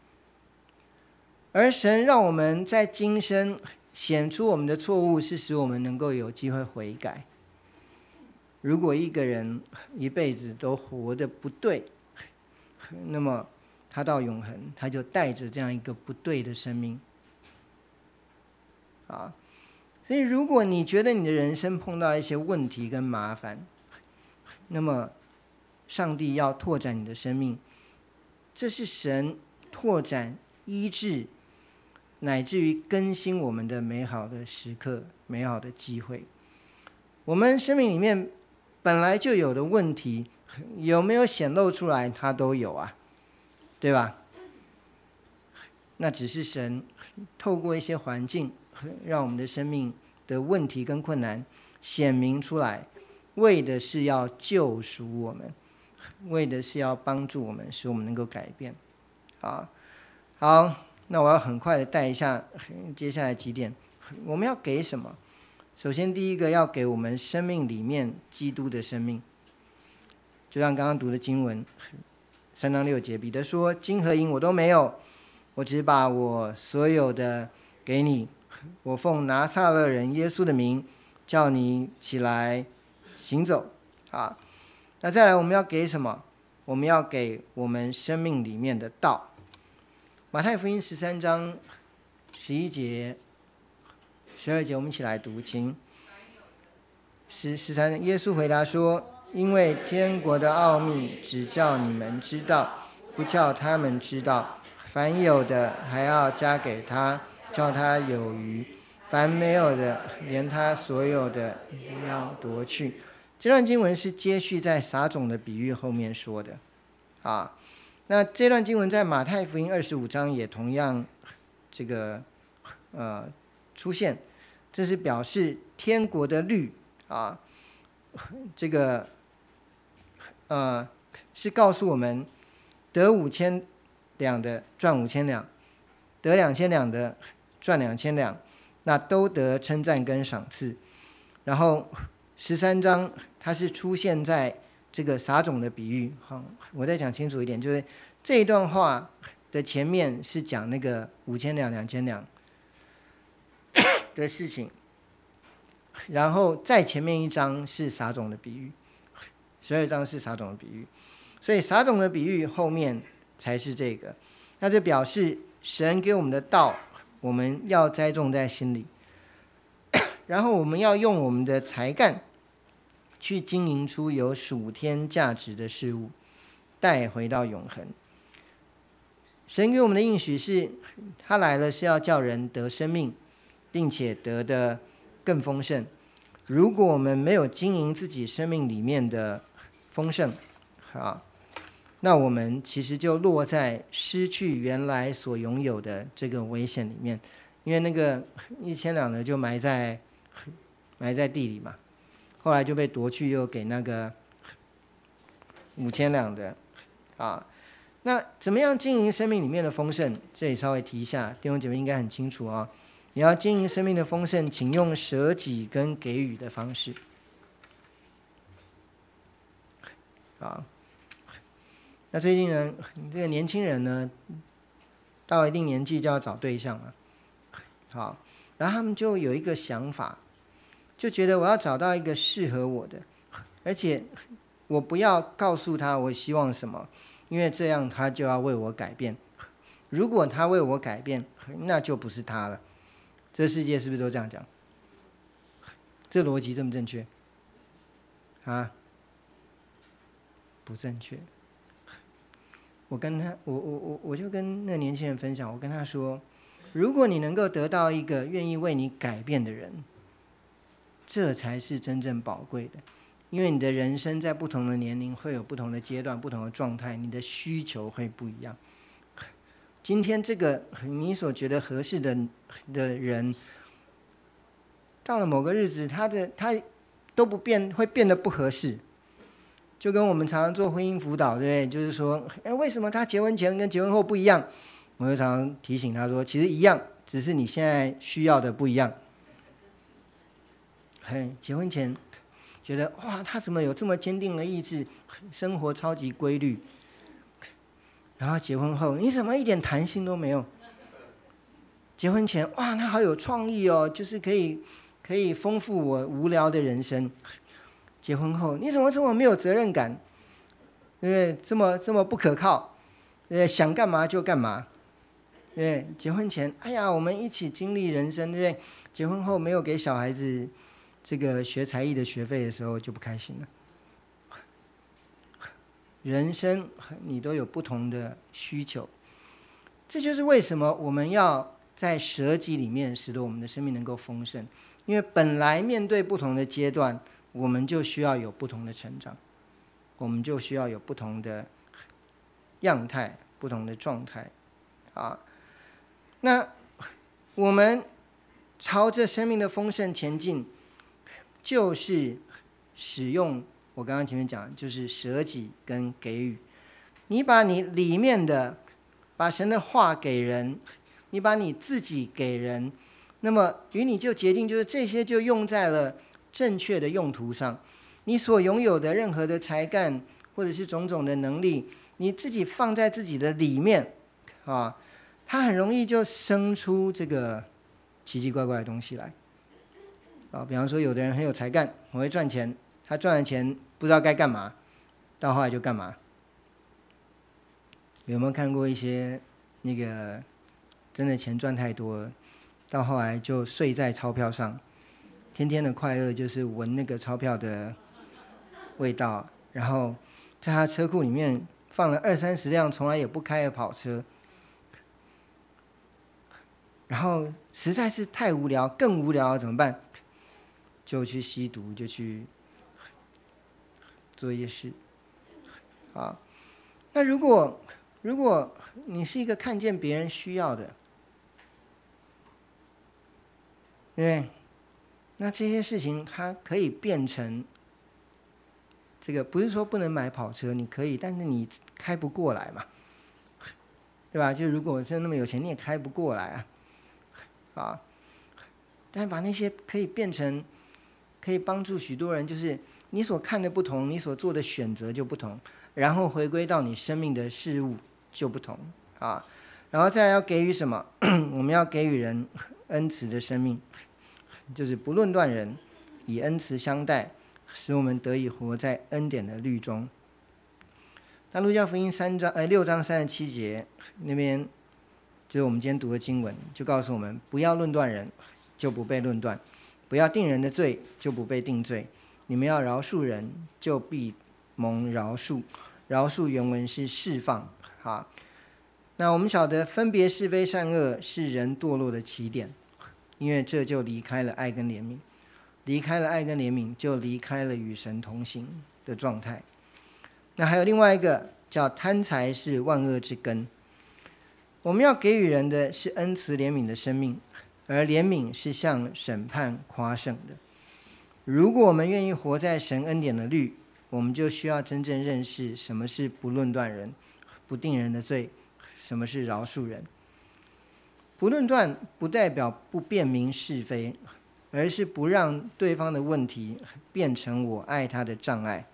而神让我们在今生显出我们的错误，是使我们能够有机会悔改。如果一个人一辈子都活得不对，那么他到永恒，他就带着这样一个不对的生命啊。所以如果你觉得你的人生碰到一些问题跟麻烦，那么上帝要拓展你的生命，这是神拓展、医治乃至于更新我们的美好的时刻、美好的机会。我们生命里面本来就有的问题，有没有显露出来，它都有啊，对吧？那只是神透过一些环境，让我们的生命的问题跟困难显明出来，为的是要救赎我们，为的是要帮助我们，使我们能够改变。好，好，那我要很快的带一下接下来几点，我们要给什么？首先第一个，要给我们生命里面基督的生命，就像刚刚读的经文三章六节，彼得说，金和银我都没有，我只把我所有的给你，我奉拿撒勒人耶稣的名叫你起来行走啊。那再来我们要给什么？我们要给我们生命里面的道。马太福音十三章十一节十二节，我们一起来读，请。十十三，耶稣回答说，因为天国的奥秘只叫你们知道，不叫他们知道。凡有的还要加给他，叫他有余；凡没有的，连他所有的也要夺去。这段经文是接续在撒种的比喻后面说的啊。那这段经文在马太福音二十五章也同样这个呃出现，这是表示天国的律啊，这个呃是告诉我们，得五千两的赚五千两，得两千两的赚两千两，那都得称赞跟赏赐。然后十三章它是出现在这个撒种的比喻，好，我再讲清楚一点，就是这一段话的前面是讲那个五千两、两千两的事情，然后再前面一章是撒种的比喻，十二章是撒种的比喻，所以撒种的比喻后面才是这个。那这表示神给我们的道，我们要栽种在心里，然后我们要用我们的才干去经营出有属天价值的事物，带回到永恒。神给我们的应许是，他来了是要叫人得生命，并且得的更丰盛。如果我们没有经营自己生命里面的丰盛啊，那我们其实就落在失去原来所拥有的这个危险里面。因为那个一千两的就埋在埋在地里嘛，后来就被夺去，又给那个五千两的啊。那怎么样经营生命里面的丰盛？这里稍微提一下，弟兄姐妹应该很清楚啊。你要经营生命的丰盛，请用舍己跟给予的方式啊。那最近呢，这个年轻人呢，到一定年纪就要找对象了，好，然后他们就有一个想法，就觉得我要找到一个适合我的，而且我不要告诉他我希望什么，因为这样他就要为我改变。如果他为我改变，那就不是他了。这世界是不是都这样讲？这逻辑正不正确？啊，不正确。我跟他，我我我我就跟那个年轻人分享，我跟他说，如果你能够得到一个愿意为你改变的人，这才是真正宝贵的。因为你的人生在不同的年龄会有不同的阶段、不同的状态，你的需求会不一样。今天这个你所觉得合适的的人，到了某个日子，他的他都不变，会变得不合适。就跟我们常常做婚姻辅导，对不对？就是说，哎，为什么他结婚前跟结婚后不一样？我就常常提醒他说，其实一样，只是你现在需要的不一样。嘿，结婚前觉得哇，他怎么有这么坚定的意志，生活超级规律。然后结婚后，你怎么一点弹性都没有？结婚前，哇，他好有创意哦，就是可以可以丰富我无聊的人生。结婚后，你怎么这么没有责任感？对不对？这么这么不可靠，对不对？想干嘛就干嘛。对不对？结婚前，哎呀，我们一起经历人生，对不对？结婚后没有给小孩子这个学才艺的学费的时候，就不开心了。人生你都有不同的需求，这就是为什么我们要在舍己里面使得我们的生命能够丰盛。因为本来面对不同的阶段，我们就需要有不同的成长，我们就需要有不同的样态、不同的状态啊。那我们朝着生命的丰盛前进，就是使用我刚刚前面讲，就是舍己跟给予。你把你里面的，把神的话给人，你把你自己给人，那么与你就捷径，就是这些就用在了正确的用途上。你所拥有的任何的才干，或者是种种的能力，你自己放在自己的里面啊，它很容易就生出这个奇奇怪怪的东西来啊。比方说，有的人很有才干，很会赚钱，他赚了钱不知道该干嘛，到后来就干嘛。有没有看过一些那个真的钱赚太多了，到后来就睡在钞票上，天天的快乐就是闻那个钞票的味道，然后在他车库里面放了二三十辆从来也不开的跑车，然后实在是太无聊，更无聊怎么办？就去吸毒，就去做一些事啊。那如果如果你是一个看见别人需要的，对不对？那这些事情它可以变成这个，不是说不能买跑车，你可以，但是你开不过来嘛，对吧？就如果我真的那么有钱，你也开不过来啊，啊！但把那些可以变成，可以帮助许多人，就是你所看的不同，你所做的选择就不同，然后回归到你生命的事物就不同啊。然后再来要给予什么？我们要给予人恩慈的生命，就是不论断人，以恩慈相待，使我们得以活在恩典的律中。那路加福音三章呃六章三十七节那边就是我们今天读的经文，就告诉我们不要论断人，就不被论断；不要定人的罪，就不被定罪。你们要饶恕人，就必蒙饶恕。饶恕原文是释放。好，那我们晓得分别是非善恶是人堕落的起点，因为这就离开了爱跟怜悯，离开了爱跟怜悯，就离开了与神同行的状态。那还有另外一个叫贪财是万恶之根。我们要给予人的是恩慈怜悯的生命，而怜悯是向审判夸胜的。如果我们愿意活在神恩典的律，我们就需要真正认识什么是不论断人，不定人的罪，什么是饶恕人。不论断不代表不辨明是非，而是不让对方的问题变成我爱他的障碍。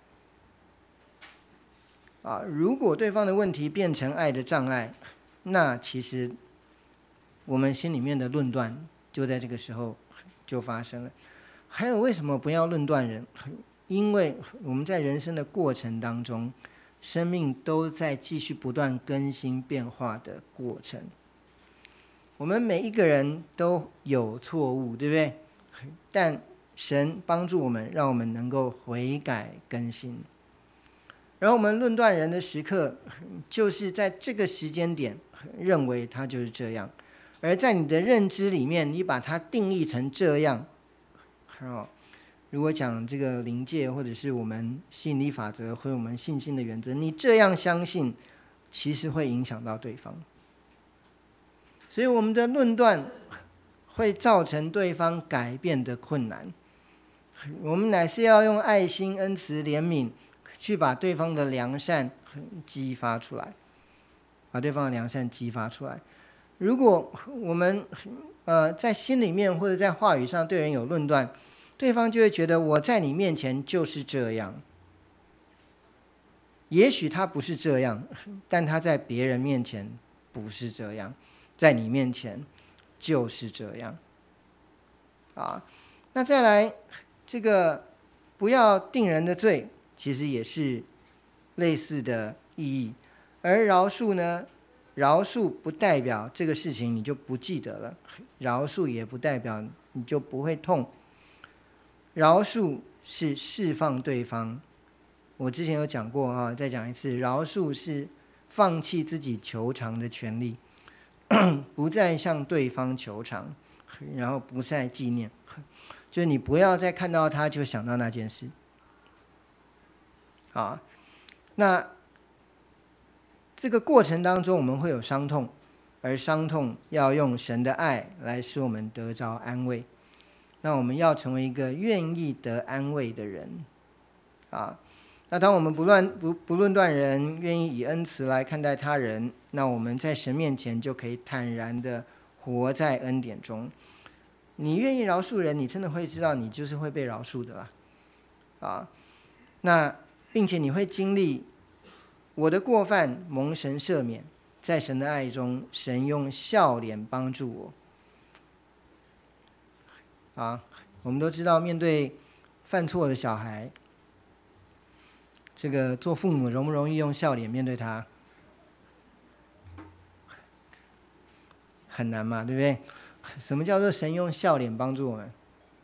啊，如果对方的问题变成爱的障碍，那其实我们心里面的论断就在这个时候就发生了。还有为什么不要论断人？因为我们在人生的过程当中，生命都在继续不断更新变化的过程。我们每一个人都有错误，对不对？但神帮助我们，让我们能够悔改更新。然后我们论断人的时刻，就是在这个时间点认为他就是这样，而在你的认知里面，你把它定义成这样。哦，如果讲这个灵界，或者是我们吸引力法则，或者我们信心的原则，你这样相信，其实会影响到对方。所以我们的论断会造成对方改变的困难。我们乃是要用爱心、恩慈、怜悯，去把对方的良善激发出来，把对方的良善激发出来。如果我们呃在心里面或者在话语上对人有论断，对方就会觉得我在你面前就是这样。也许他不是这样，但他在别人面前不是这样，在你面前就是这样。啊，那再来这个不要定人的罪，其实也是类似的意义。而饶恕呢，饶恕不代表这个事情你就不记得了，饶恕也不代表你就不会痛。饶恕是释放对方，我之前有讲过啊，再讲一次，饶恕是放弃自己求偿的权利，不再向对方求偿，然后不再纪念，就是你不要再看到他就想到那件事。啊，那这个过程当中我们会有伤痛，而伤痛要用神的爱来使我们得着安慰。那我们要成为一个愿意得安慰的人啊。那当我们不乱不不论断人，愿意以恩慈来看待他人，那我们在神面前就可以坦然的活在恩典中。你愿意饶恕人，你真的会知道你就是会被饶恕的啦。啊，那并且你会经历我的过犯蒙神赦免，在神的爱中，神用笑脸帮助我。啊，我们都知道，面对犯错的小孩，这个做父母容不容易用笑脸面对他？很难嘛，对不对？什么叫做神用笑脸帮助我们？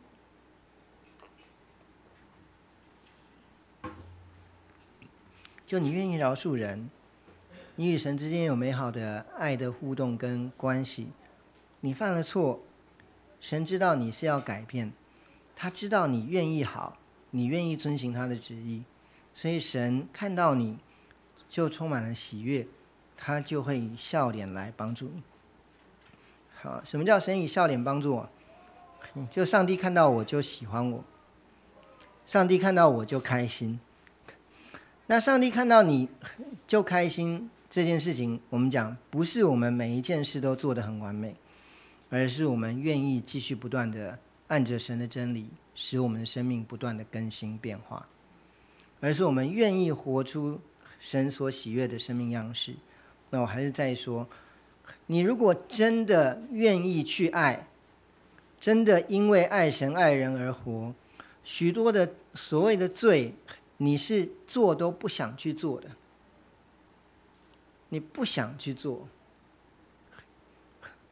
就你愿意饶恕人，你与神之间有美好的爱的互动跟关系。你犯了错，神知道你是要改变，他知道你愿意好，你愿意遵行他的旨意，所以神看到你就充满了喜悦，他就会以笑脸来帮助你。好，什么叫神以笑脸帮助我？就上帝看到我就喜欢我，上帝看到我就开心。那上帝看到你就开心这件事情，我们讲不是我们每一件事都做得很完美，而是我们愿意继续不断的按着神的真理，使我们的生命不断的更新变化，而是我们愿意活出神所喜悦的生命样式。那我还是再说，你如果真的愿意去爱，真的因为爱神爱人而活，许多的所谓的罪你是做都不想去做的，你不想去做，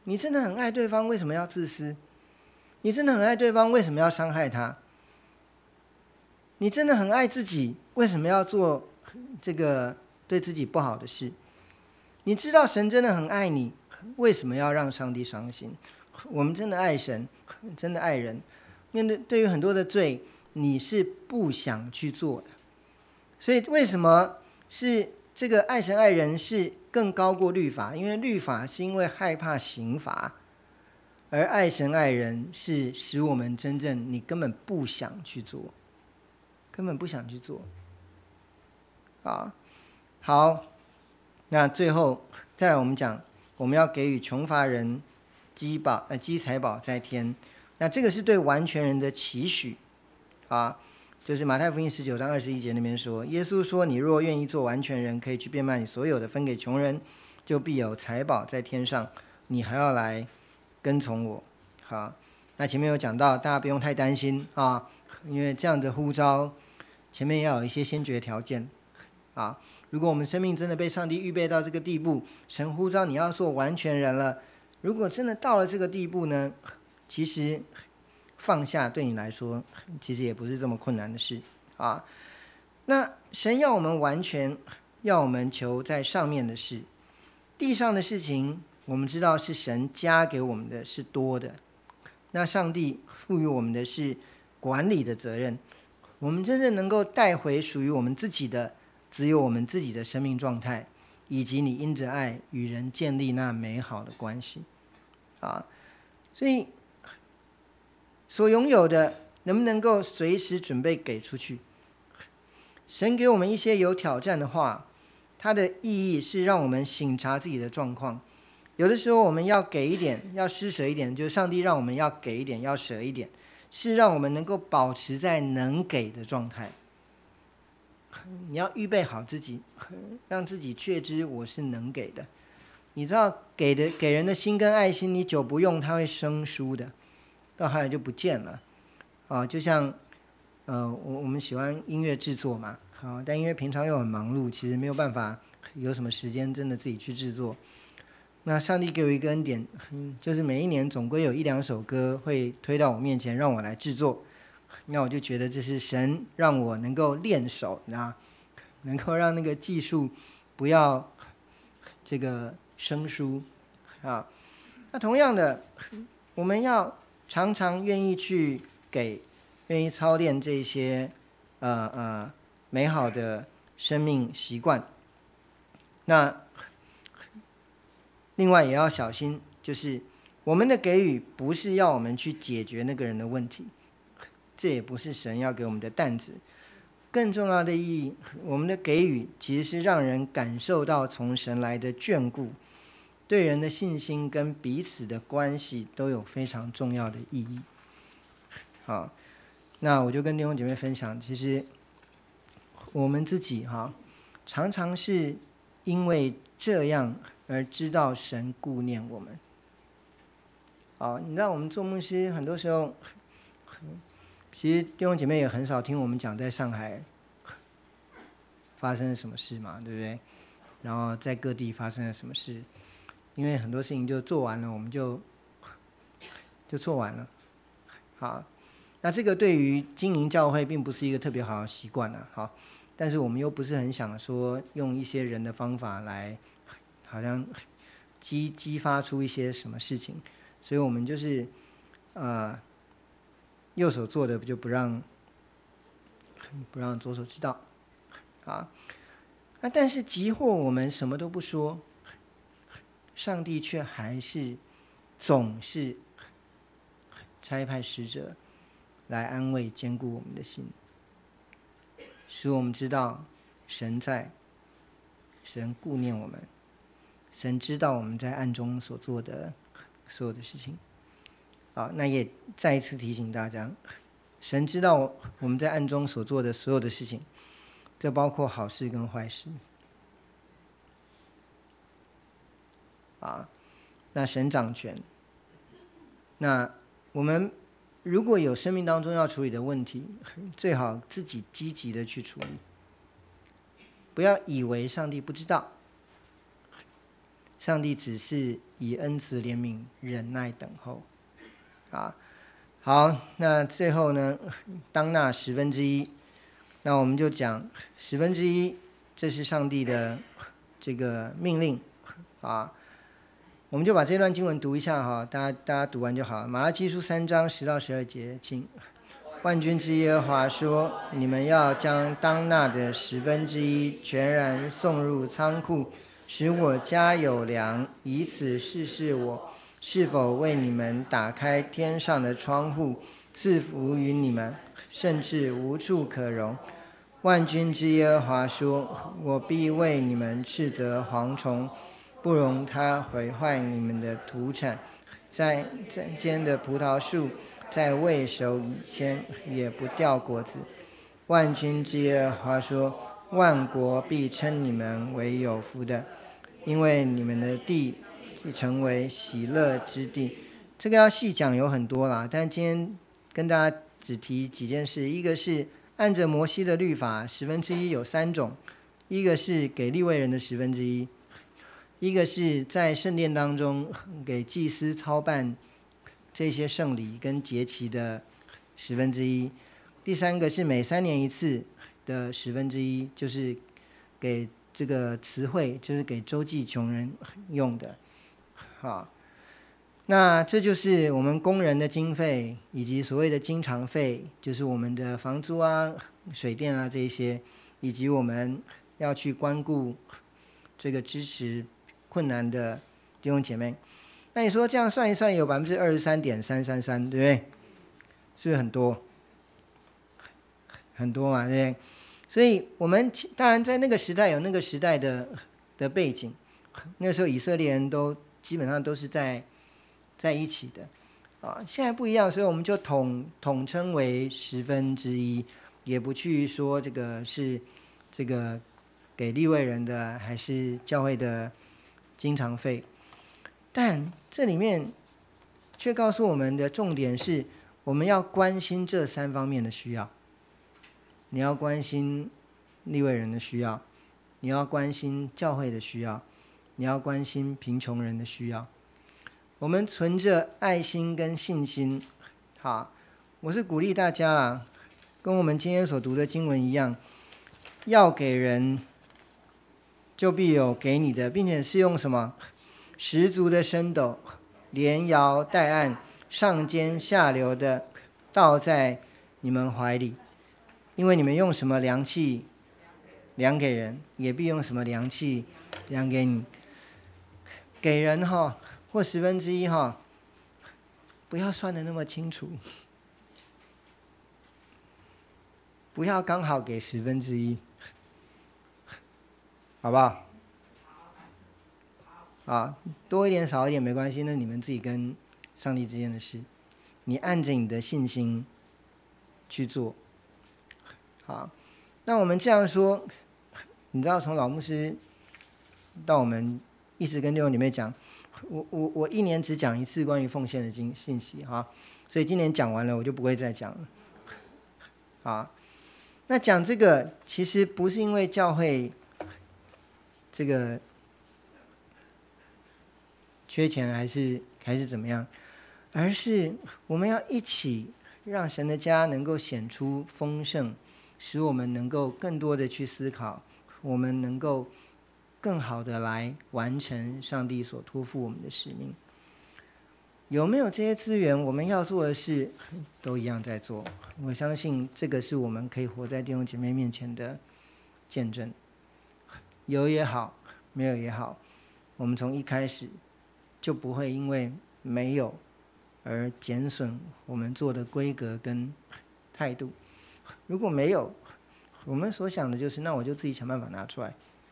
你真的很爱对方，为什么要自私？你真的很爱对方，为什么要伤害他？你真的很爱自己，为什么要做这个对自己不好的事？你知道神真的很爱你，为什么要让上帝伤心？我们真的爱神，真的爱人，面对对于很多的罪，你是不想去做的。所以为什么是这个爱神爱人是更高过律法？因为律法是因为害怕刑罚，而爱神爱人是使我们真正你根本不想去做，根本不想去做。啊，好，那最后再来我们讲，我们要给予穷乏人积宝呃积财宝在天。那这个是对完全人的期许啊，就是马太福音十九章二十一节那边说，耶稣说：“你若愿意做完全人，可以去变卖你所有的，分给穷人，就必有财宝在天上。你还要来跟从我。”好，那前面有讲到，大家不用太担心啊，因为这样的呼召前面要有一些先决条件啊。如果我们生命真的被上帝预备到这个地步，神呼召你要做完全人了，如果真的到了这个地步呢，其实放下对你来说其实也不是这么困难的事啊。那神要我们完全，要我们求在上面的事，地上的事情我们知道是神加给我们的是多的，那上帝赋予我们的是管理的责任，我们真正能够带回属于我们自己的，只有我们自己的生命状态，以及你因着爱与人建立那美好的关系啊。所以所拥有的能不能够随时准备给出去？神给我们一些有挑战的话，它的意义是让我们省察自己的状况。有的时候我们要给一点，要施舍一点，就是上帝让我们要给一点，要舍一点，是让我们能够保持在能给的状态。你要预备好自己，让自己确知我是能给的。你知道给的给人的心跟爱心，你久不用它会生疏的，到后来就不见了啊。就像呃，我我们喜欢音乐制作嘛，好，但因为平常又很忙碌，其实没有办法有什么时间真的自己去制作。那上帝给我一个恩典，就是每一年总归有一两首歌会推到我面前，让我来制作。那我就觉得这是神让我能够练手，啊，能够让那个技术不要这个生疏啊。那同样的，我们要常常愿意去给，愿意操练这些呃呃美好的生命习惯。那另外也要小心，就是我们的给予不是要我们去解决那个人的问题，这也不是神要给我们的担子。更重要的意义，我们的给予其实是让人感受到从神来的眷顾，对人的信心跟彼此的关系都有非常重要的意义。好，那我就跟弟兄姐妹分享，其实我们自己哈，常常是因为这样而知道神顾念我们。好，你知道我们做牧师很多时候，其实弟兄姐妹也很少听我们讲在上海发生了什么事嘛，对不对？然后在各地发生了什么事，因为很多事情就做完了，我们就就做完了。好，那这个对于经营教会并不是一个特别好的习惯啊。好，但是我们又不是很想说用一些人的方法来，好像激激发出一些什么事情，所以我们就是呃。右手做的就不让不让左手知道啊。那但是即或我们什么都不说，上帝却还是总是差派使者来安慰坚固我们的心，使我们知道神在，神顾念我们，神知道我们在暗中所做的所有的事情。好，那也再一次提醒大家，神知道我们在暗中所做的所有的事情，这包括好事跟坏事。啊，那神掌权。那我们如果有生命当中要处理的问题，最好自己积极的去处理，不要以为上帝不知道，上帝只是以恩慈怜悯忍耐等候。啊，好，那最后呢，当纳十分之一，那我们就讲十分之一，这是上帝的这个命令啊。我们就把这段经文读一下哈，大家大家读完就好了。马拉基书三章十到十二节，请。万军之耶和华说：你们要将当纳的十分之一全然送入仓库，使我家有粮，以此试试我是否为你们打开天上的窗户，赐福于你们，甚至无处可容。万军之耶和华说：我必为你们斥责蝗虫，不容它毁坏你们的土产，在在间的葡萄树在未熟以前也不掉果子。万军之耶和华说：万国必称你们为有福的，因为你们的地会成为喜乐之地。这个要细讲有很多啦，但今天跟大家只提几件事。一个是按着摩西的律法，十分之一有三种，一个是给利未人的十分之一，一个是在圣殿当中给祭司操办这些圣礼跟节期的十分之一，第三个是每三年一次的十分之一，就是给这个词汇，就是给周济穷人用的。好，那这就是我们工人的经费，以及所谓的经常费，就是我们的房租啊、水电啊这些，以及我们要去关顾这个支持困难的弟兄姐妹。那你说这样算一算，有百分之二十三点三三三，对不对？是不是很多？很多嘛，对不对？所以我们当然在那个时代有那个时代的的背景，那时候以色列人都基本上都是在在一起的啊。现在不一样，所以我们就统统称为十分之一，也不去说这个是这个给利未人的还是教会的经常费。但这里面却告诉我们的重点是，我们要关心这三方面的需要。你要关心利未人的需要，你要关心教会的需要，你要关心贫穷人的需要。我们存着爱心跟信心，好，我是鼓励大家啦，跟我们今天所读的经文一样，要给人，就必有给你的，并且是用什么？十足的升斗，连摇带按，上尖下流的倒在你们怀里。因为你们用什么量器量给人，也必用什么量器量给你。给人哈，或十分之一哈，不要算得那么清楚，不要刚好给十分之一，好不好？啊，多一点少一点没关系，那你们自己跟上帝之间的事，你按着你的信心去做。好，那我们这样说，你知道从老牧师到我们一直跟弟兄姐妹讲，我我我一年只讲一次关于奉献的信信息哈，所以今年讲完了我就不会再讲了。啊，那讲这个其实不是因为教会这个缺钱还是还是怎么样，而是我们要一起让神的家能够显出丰盛，使我们能够更多的去思考，我们能够更好的来完成上帝所托付我们的使命。有没有这些资源，我们要做的事都一样在做。我相信这个是我们可以活在弟兄姐妹面前的见证。有也好，没有也好，我们从一开始就不会因为没有而减损我们做的规格跟态度。如果没有，我们所想的就是那我就自己想办法拿出来，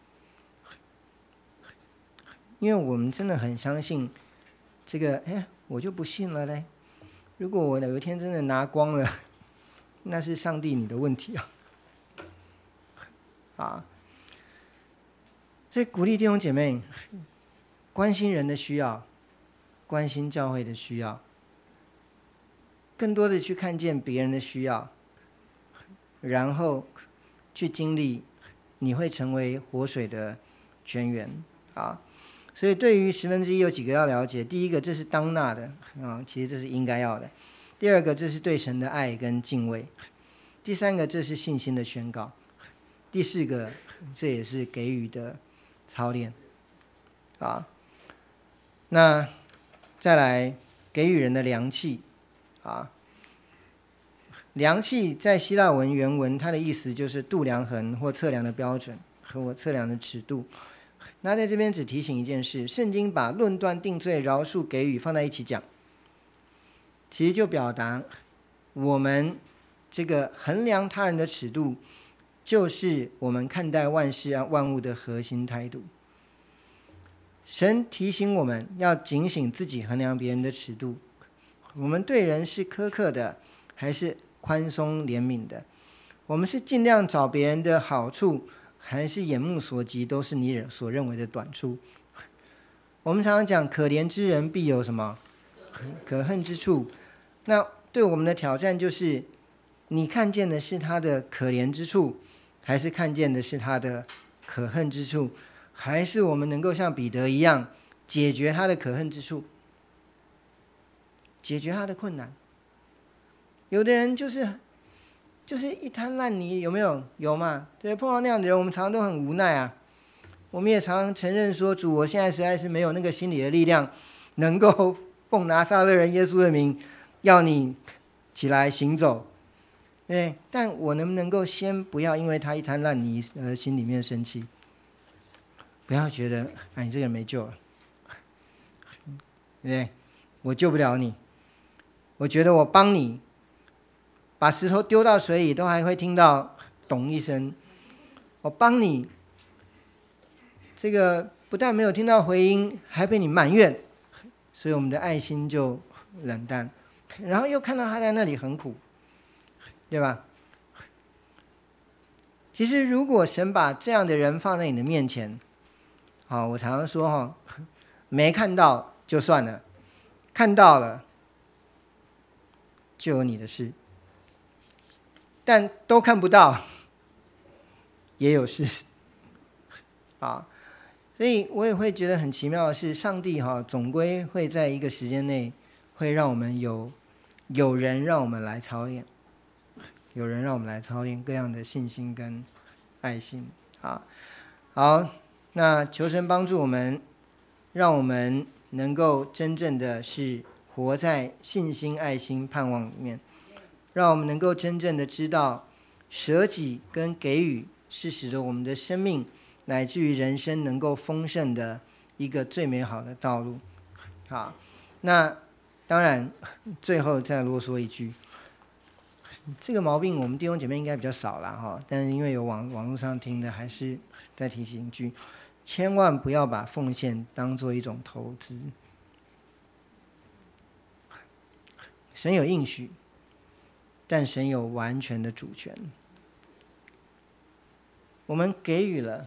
因为我们真的很相信这个。哎，我就不信了嘞，如果我有一天真的拿光了，那是上帝你的问题啊！啊，所以鼓励弟兄姐妹关心人的需要，关心教会的需要，更多的去看见别人的需要，然后去经历，你会成为活水的泉源啊！ 所以对于十分之一有几个要了解。第一个，这是当纳的啊，其实这是应该要的。第二个，这是对神的爱跟敬畏。第三个，这是信心的宣告。第四个，这也是给予的操练啊。那再来，给予人的量器啊。量器在希腊文原文，它的意思就是度量衡或测量的标准和我测量的尺度。那在这边只提醒一件事，圣经把论断、定罪、饶恕、给予放在一起讲，其实就表达我们这个衡量他人的尺度，就是我们看待万事万物的核心态度。神提醒我们要警醒自己衡量别人的尺度，我们对人是苛刻的还是宽松怜悯的？我们是尽量找别人的好处，还是眼目所及都是你所认为的短处？我们常常讲可怜之人必有什么可恨之处，那对我们的挑战就是，你看见的是他的可怜之处，还是看见的是他的可恨之处？还是我们能够像彼得一样解决他的可恨之处，解决他的困难？有的人就是就是一滩烂泥，有没有？有嘛？对，碰到那样的人，我们常常都很无奈啊。我们也常常承认说，主，我现在实在是没有那个心理的力量，能够奉拿撒勒人耶稣的名，要你起来行走。对，但我能不能够先不要因为他一滩烂泥而心里面生气？不要觉得，哎，你这个人没救了，对不对？我救不了你，我觉得我帮你，把石头丢到水里都还会听到咚一声，我帮你，这个不但没有听到回音，还被你埋怨，所以我们的爱心就冷淡，然后又看到他在那里很苦，对吧？其实如果神把这样的人放在你的面前，好，我常常说哈，没看到就算了，看到了就有你的事，但都看不到也有事啊。所以我也会觉得很奇妙的是，上帝哈总归会在一个时间内会让我们有有人让我们来操练，有人让我们来操练各样的信心跟爱心啊。好，那求神帮助我们，让我们能够真正的是活在信心、爱心、盼望里面，让我们能够真正的知道舍己跟给予是使得我们的生命乃至于人生能够丰盛的一个最美好的道路。好，那当然最后再啰嗦一句，这个毛病我们弟兄姐妹应该比较少啦哈，但是因为有网网络上听的，还是再提醒一句，千万不要把奉献当作一种投资。神有应许，但神有完全的主权。我们给予了，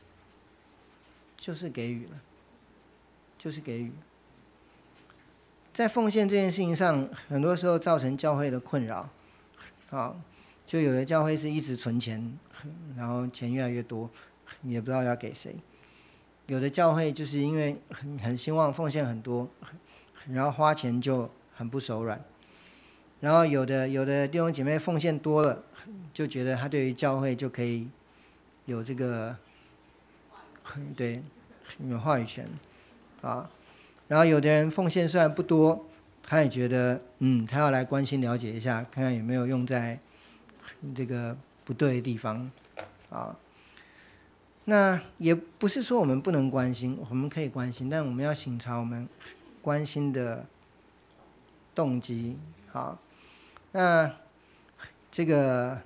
就是给予了，就是给予。在奉献这件事情上，很多时候造成教会的困扰。好，就有的教会是一直存钱，然后钱越来越多，也不知道要给谁。有的教会就是因为很希望奉献很多，然后花钱就很不手软。然后有的有的弟兄姐妹奉献多了，就觉得他对于教会就可以有这个对有话语权啊。然后有的人奉献虽然不多，他也觉得嗯，他要来关心了解一下，看看有没有用在这个不对的地方啊。那也不是说我们不能关心，我们可以关心，但我们要省察我们关心的动机。好，那这个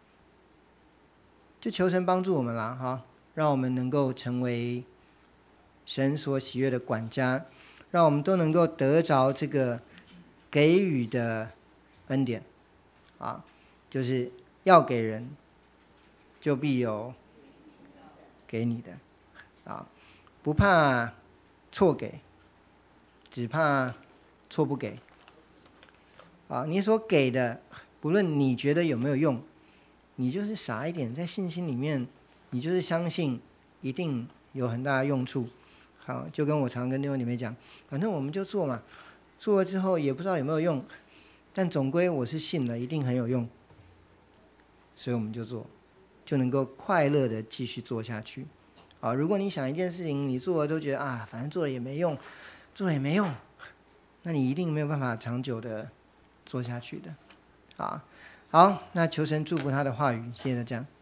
就求神帮助我们啦，哈，让我们能够成为神所喜悦的管家，让我们都能够得着这个给予的恩典啊，就是要给人，就必有给你的啊，不怕错给，只怕错不给啊。你所给的，不论你觉得有没有用，你就是傻一点，在信心里面，你就是相信一定有很大的用处， 好，就跟我常跟弟兄姐妹讲，反正我们就做嘛，做了之后也不知道有没有用，但总归我是信了，一定很有用，所以我们就做，就能够快乐的继续做下去。好，如果你想一件事情，你做了都觉得啊，反正做了也没用，做了也没用，那你一定没有办法长久的做下去的。好，好，那求神祝福他的话语，谢谢大家。